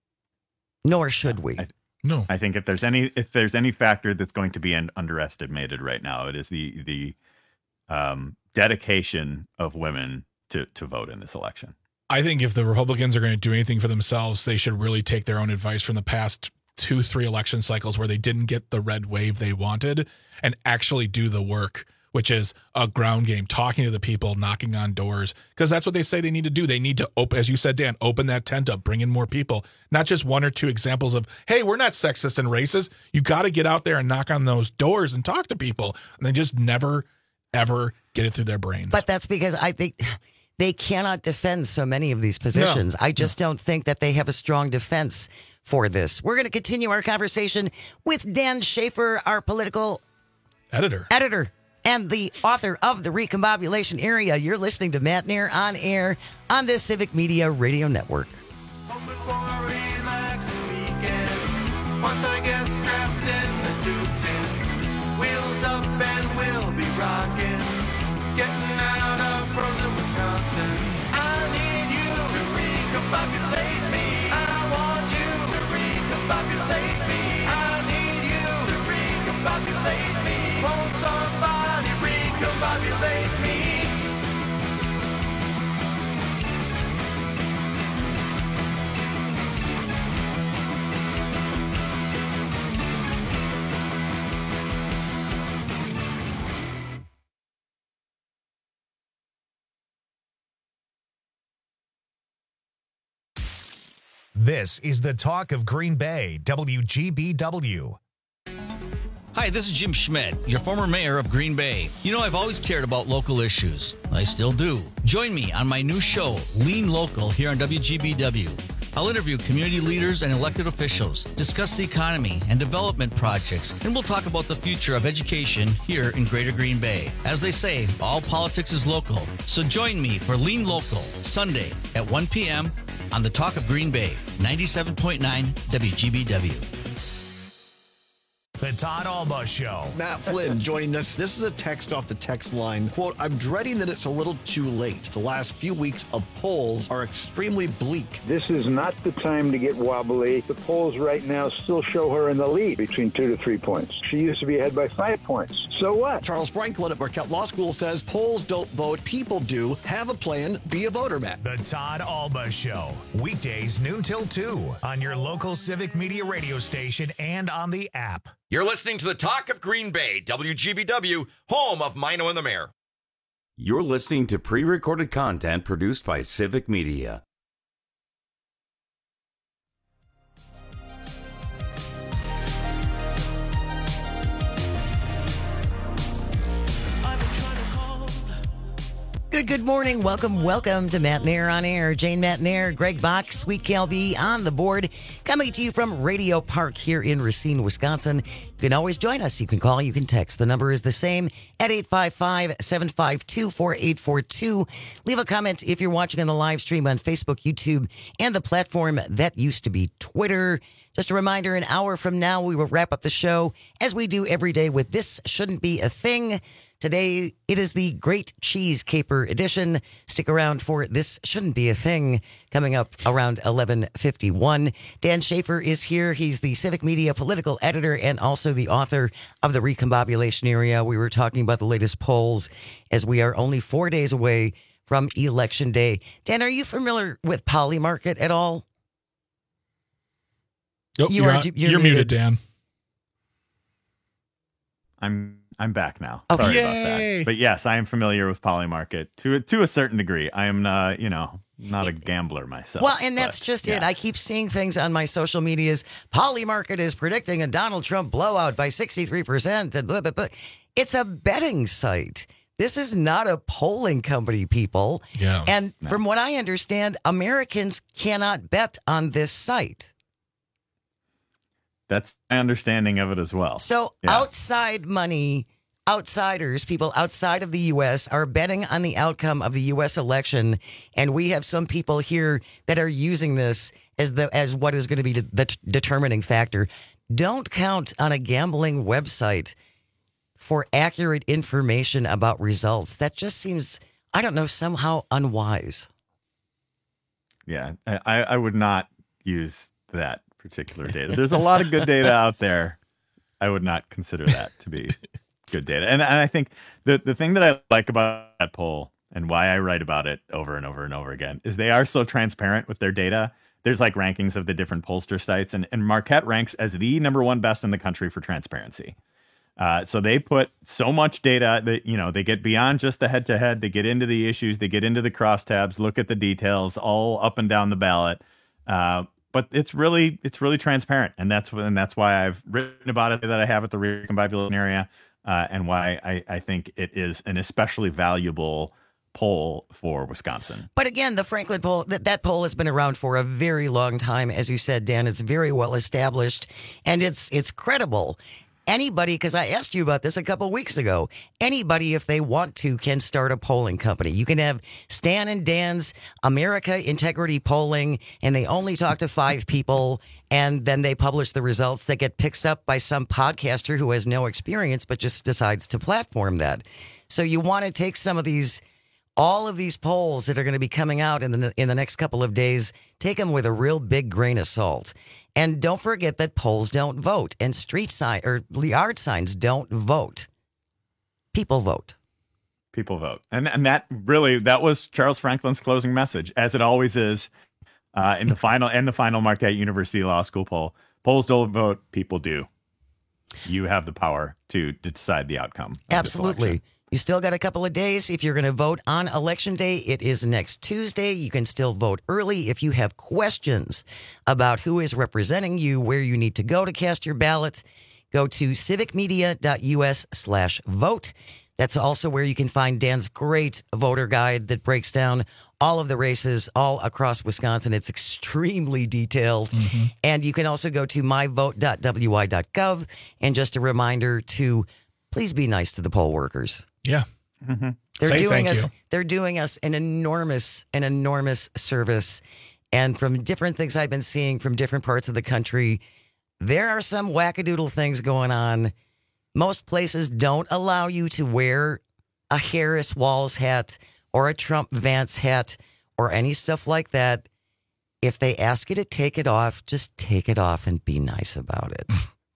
Nor should we. I, no. I think if there's any if there's any factor that's going to be un- underestimated right now, it is the the um, dedication of women to to vote in this election. I think if the Republicans are going to do anything for themselves, they should really take their own advice from the past two, three election cycles where they didn't get the red wave they wanted and actually do the work, which is a ground game, talking to the people, knocking on doors, because that's what they say they need to do. They need to open, as you said, Dan, open that tent up, bring in more people, not just one or two examples of, hey, we're not sexist and racist. You got to get out there and knock on those doors and talk to people. And they just never, ever get it through their brains. But that's because I think they cannot defend so many of these positions. No, I just no. don't think that they have a strong defense for this. We're going to continue our conversation with Dan Schaefer, our political editor. Editor. And the author of The Recombobulation Area. You're listening to Matt Nair on air on the Civic Media Radio Network. Once I get strapped in the two ten, wheels up and we'll be rocking, getting out of frozen Wisconsin. I need you to recombobulate me. I want you to recombobulate me. I need you to recombobulate me. Won't somebody recombobulate me? This is the Talk of Green Bay, W G B W. Hi, this is Jim Schmidt, your former mayor of Green Bay. You know, I've always cared about local issues. I still do. Join me on my new show, Lean Local, here on W G B W. I'll interview community leaders and elected officials, discuss the economy and development projects, and we'll talk about the future of education here in Greater Green Bay. As they say, all politics is local. So join me for Lean Local, Sunday at one p.m. on the Talk of Green Bay, ninety-seven point nine W G B W. The Todd Alba Show. Matt Flynn joining us. This is a text off the text line. Quote, I'm dreading that it's a little too late. The last few weeks of polls are extremely bleak. This is not the time to get wobbly. The polls right now still show her in the lead between two to three points. She used to be ahead by five points. So what? Charles Franklin at Marquette Law School says polls don't vote, people do. Have a plan, be a voter, Matt. The Todd Alba Show. Weekdays noon till two on your local Civic Media radio station and on the app. You're listening to the Talk of Green Bay, W G B W, home of Mino and the Mayor. You're listening to pre-recorded content produced by Civic Media. Good, good morning. Welcome, welcome to Matt Nair on Air. Jane Matt Nair, Greg Bach, Sweet Calby on the board. Coming to you from Radio Park here in Racine, Wisconsin. You can always join us. You can call, you can text. The number is the same at eight five five, seven five two, four eight four two. Leave a comment if you're watching on the live stream on Facebook, YouTube, and the platform that used to be Twitter. Just a reminder, an hour from now, we will wrap up the show as we do every day with This Shouldn't Be a Thing. Today, it is the Great Cheese Caper edition. Stick around for This Shouldn't Be a Thing coming up around eleven fifty-one. Dan Schaefer is here. He's the Civic Media political editor and also the author of The Recombobulation Area. We were talking about the latest polls as we are only four days away from Election Day. Dan, are you familiar with Polymarket at all? Oh, You you're, are- on- you're you're muted, muted. Dan. I'm I'm back now. Okay. Sorry about Yay! that. But yes, I am familiar with Polymarket to to a certain degree. I am uh, you know, not a gambler myself. Well, and that's but, just yeah. it. I keep seeing things on my social medias. Polymarket is predicting a Donald Trump blowout by sixty-three percent. And blah, blah, blah. It's a betting site. This is not a polling company, people. Yeah. And from what I understand, Americans cannot bet on this site. That's my understanding of it as well. So Yeah. outside money, outsiders, people outside of the U S are betting on the outcome of the U S election, and we have some people here that are using this as the as what is going to be the, the determining factor. Don't count on a gambling website for accurate information about results. That just seems, I don't know, somehow unwise. Yeah, I, I would not use that particular data. There's a lot of good data out there. I would not consider that to be good data. And, and I think the, the thing that I like about that poll and why I write about it over and over and over again is they are so transparent with their data. There's like rankings of the different pollster sites, and, and Marquette ranks as the number one best in the country for transparency. Uh, so they put so much data that, you know, they get beyond just the head to head. They get into the issues, they get into the crosstabs, look at the details all up and down the ballot. Uh, But it's really it's really transparent, and that's and that's why I've written about it that I have at the Recombobulation Area, uh, and why I, I think it is an especially valuable poll for Wisconsin. But again, the Franklin poll, that, that poll has been around for a very long time. As you said, Dan, it's very well established, and it's it's credible. Anybody, because I asked you about this a couple weeks ago, anybody, if they want to, can start a polling company. You can have Stan and Dan's America Integrity Polling, and they only talk to five people, and then they publish the results that get picked up by some podcaster who has no experience but just decides to platform that. So you want to take some of these, all of these polls that are going to be coming out in the in the next couple of days, take them with a real big grain of salt. And don't forget that polls don't vote, and street sign or yard signs don't vote. People vote. People vote, and and that really that was Charles Franklin's closing message, as it always is uh, in the final and the final Marquette University Law School poll. Polls don't vote, people do. You have the power to, to decide the outcome. of this Absolutely. election. You still got a couple of days. If you're going to vote on Election Day, it is next Tuesday. You can still vote early. If you have questions about who is representing you, where you need to go to cast your ballot, go to civicmedia.us slash vote. That's also where you can find Dan's great voter guide that breaks down all of the races all across Wisconsin. It's extremely detailed. Mm-hmm. And you can also go to my vote dot w i dot gov. And just a reminder to please be nice to the poll workers. Yeah. Mm-hmm. They're Say doing thank us you. they're doing us an enormous, an enormous service. And from different things I've been seeing from different parts of the country, there are some wackadoodle things going on. Most places don't allow you to wear a Harris Walls hat or a Trump Vance hat or any stuff like that. If they ask you to take it off, just take it off and be nice about it.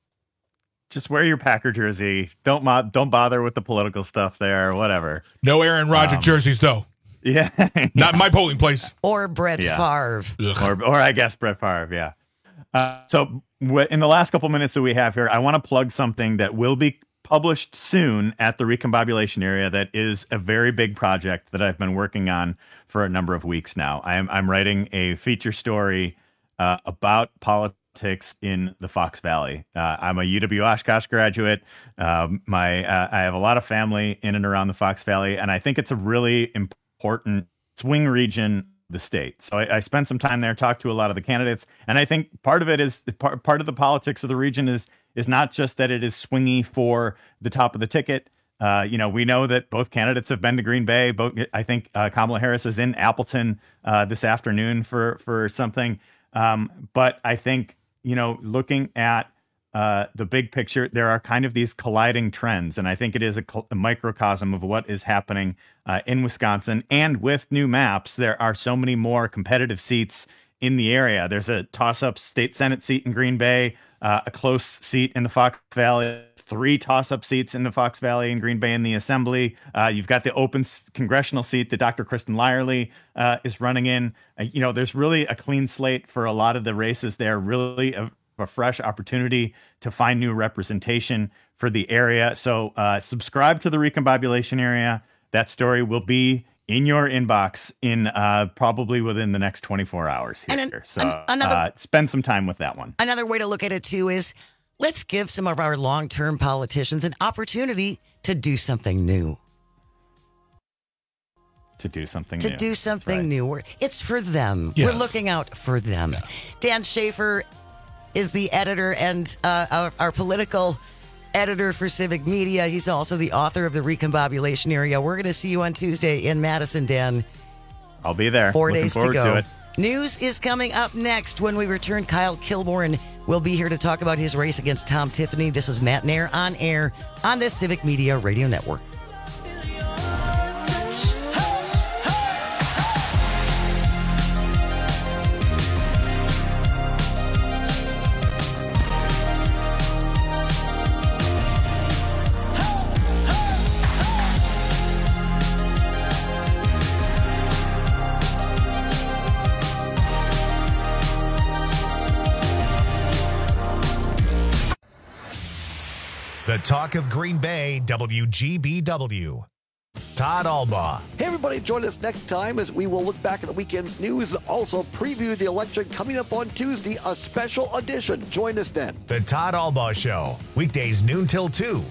Just wear your Packer jersey. Don't mo- don't bother with the political stuff there, whatever. No Aaron Rodgers um, jerseys, though. Yeah. yeah. Not my polling place. Or Brett yeah. Favre. Or, or I guess Brett Favre, yeah. Uh, so w- in the last couple minutes that we have here, I want to plug something that will be published soon at the Recombobulation Area that is a very big project that I've been working on for a number of weeks now. I'm, I'm writing a feature story uh, about politics in the Fox Valley. Uh, I'm a U W Oshkosh graduate. Um, my uh, I have a lot of family in and around the Fox Valley, and I think it's a really important swing region of the state. So I, I spent some time there, talked to a lot of the candidates, and I think part of it is part, part of the politics of the region is is not just that it is swingy for the top of the ticket. Uh, you know, we know that both candidates have been to Green Bay. Both, I think uh, Kamala Harris is in Appleton uh, this afternoon for for something. Um, but I think, you know, looking at uh, the big picture, there are kind of these colliding trends. And I think it is a, a microcosm of what is happening uh, in Wisconsin. And with new maps, there are so many more competitive seats in the area. There's a toss-up state Senate seat in Green Bay, uh, a close seat in the Fox Valley, three toss-up seats in the Fox Valley and Green Bay in the Assembly. Uh, you've got the open s- congressional seat that Doctor Kristen Lyerly uh, is running in. Uh, you know, there's really a clean slate for a lot of the races there, really a, a fresh opportunity to find new representation for the area. So uh, subscribe to the Recombobulation Area. That story will be in your inbox in uh, probably within the next twenty-four hours here. And an, so an, another, uh, spend some time with that one. Another way to look at it, too, is let's give some of our long-term politicians an opportunity to do something new. To do something to new. do something right. new. We're, it's for them. Yes. We're looking out for them. Yeah. Dan Schaefer is the editor and uh, our, our political editor for Civic Media. He's also the author of the Recombobulation Area. We're going to see you on Tuesday in Madison, Dan. I'll be there. Four Looking days to forward go. To it. News is coming up next. When we return, Kyle Kilborn will be here to talk about his race against Tom Tiffany. This is Matt Nair on air on the Civic Media Radio Network. The Talk of Green Bay, W G B W. Todd Albaugh. Hey, everybody, join us next time as we will look back at the weekend's news and also preview the election coming up on Tuesday, a special edition. Join us then. The Todd Albaugh Show, weekdays noon till two.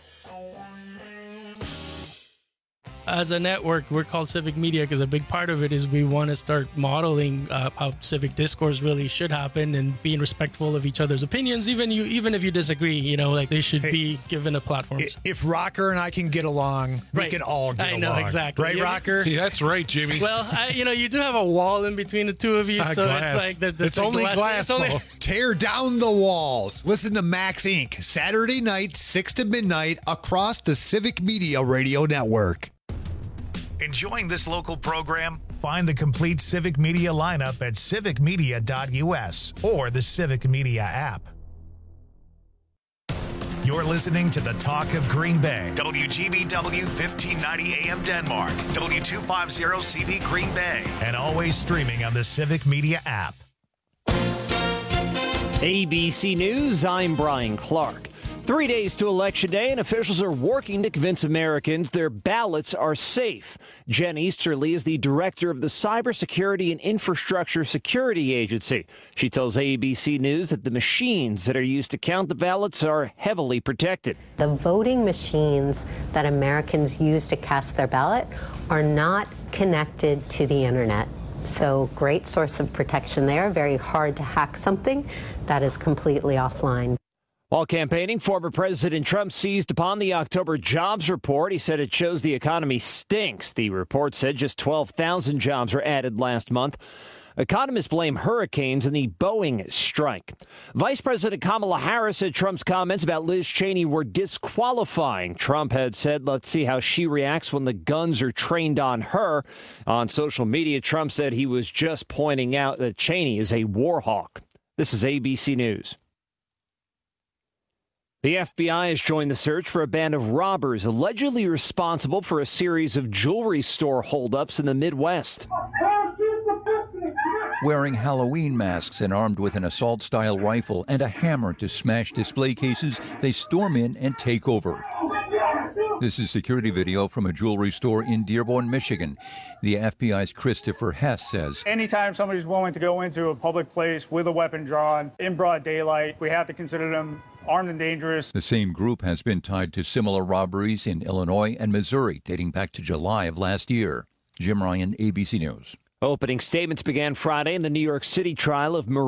As a network, we're called Civic Media because a big part of it is we want to start modeling uh, how civic discourse really should happen and being respectful of each other's opinions, even you, even if you disagree. You know, like they should hey, be given a platform. If Rocker and I can get along, right. we can all get I along. I know exactly. Right, yeah. Rocker? Yeah, that's right, Jimmy. Well, I, you know, you do have a wall in between the two of you, uh, so glass. it's like the, the it's only glass. glass it's only... Tear down the walls. Listen to Max Incorporated. Saturday night, six to midnight, across the Civic Media Radio Network. Enjoying this local program? Find the complete Civic Media lineup at civic media dot u s or the Civic Media app. You're listening to the Talk of Green Bay, W G B W fifteen ninety A M Denmark, W two fifty C V Green Bay, and always streaming on the Civic Media app. A B C News, I'm Brian Clark. Three days to Election Day, and officials are working to convince Americans their ballots are safe. Jen Easterly is the director of the Cybersecurity and Infrastructure Security Agency. She tells A B C News that the machines that are used to count the ballots are heavily protected. The voting machines that Americans use to cast their ballot are not connected to the internet. So great source of protection there. Very hard to hack something that is completely offline. While campaigning, former President Trump seized upon the October jobs report. He said it shows the economy stinks. The report said just twelve thousand jobs were added last month. Economists blame hurricanes and the Boeing strike. Vice President Kamala Harris said Trump's comments about Liz Cheney were disqualifying. Trump had said, let's see how she reacts when the guns are trained on her. On social media, Trump said he was just pointing out that Cheney is a war hawk. This is A B C News. The F B I has joined the search for a band of robbers allegedly responsible for a series of jewelry store holdups in the Midwest. Wearing Halloween masks and armed with an assault-style rifle and a hammer to smash display cases, they storm in and take over. This is security video from a jewelry store in Dearborn, Michigan. The F B I's Christopher Hess says, anytime somebody's willing to go into a public place with a weapon drawn in broad daylight, we have to consider them armed and dangerous. The same group has been tied to similar robberies in Illinois and Missouri dating back to July of last year. Jim Ryan, A B C News. Opening statements began Friday in the New York City trial of Marie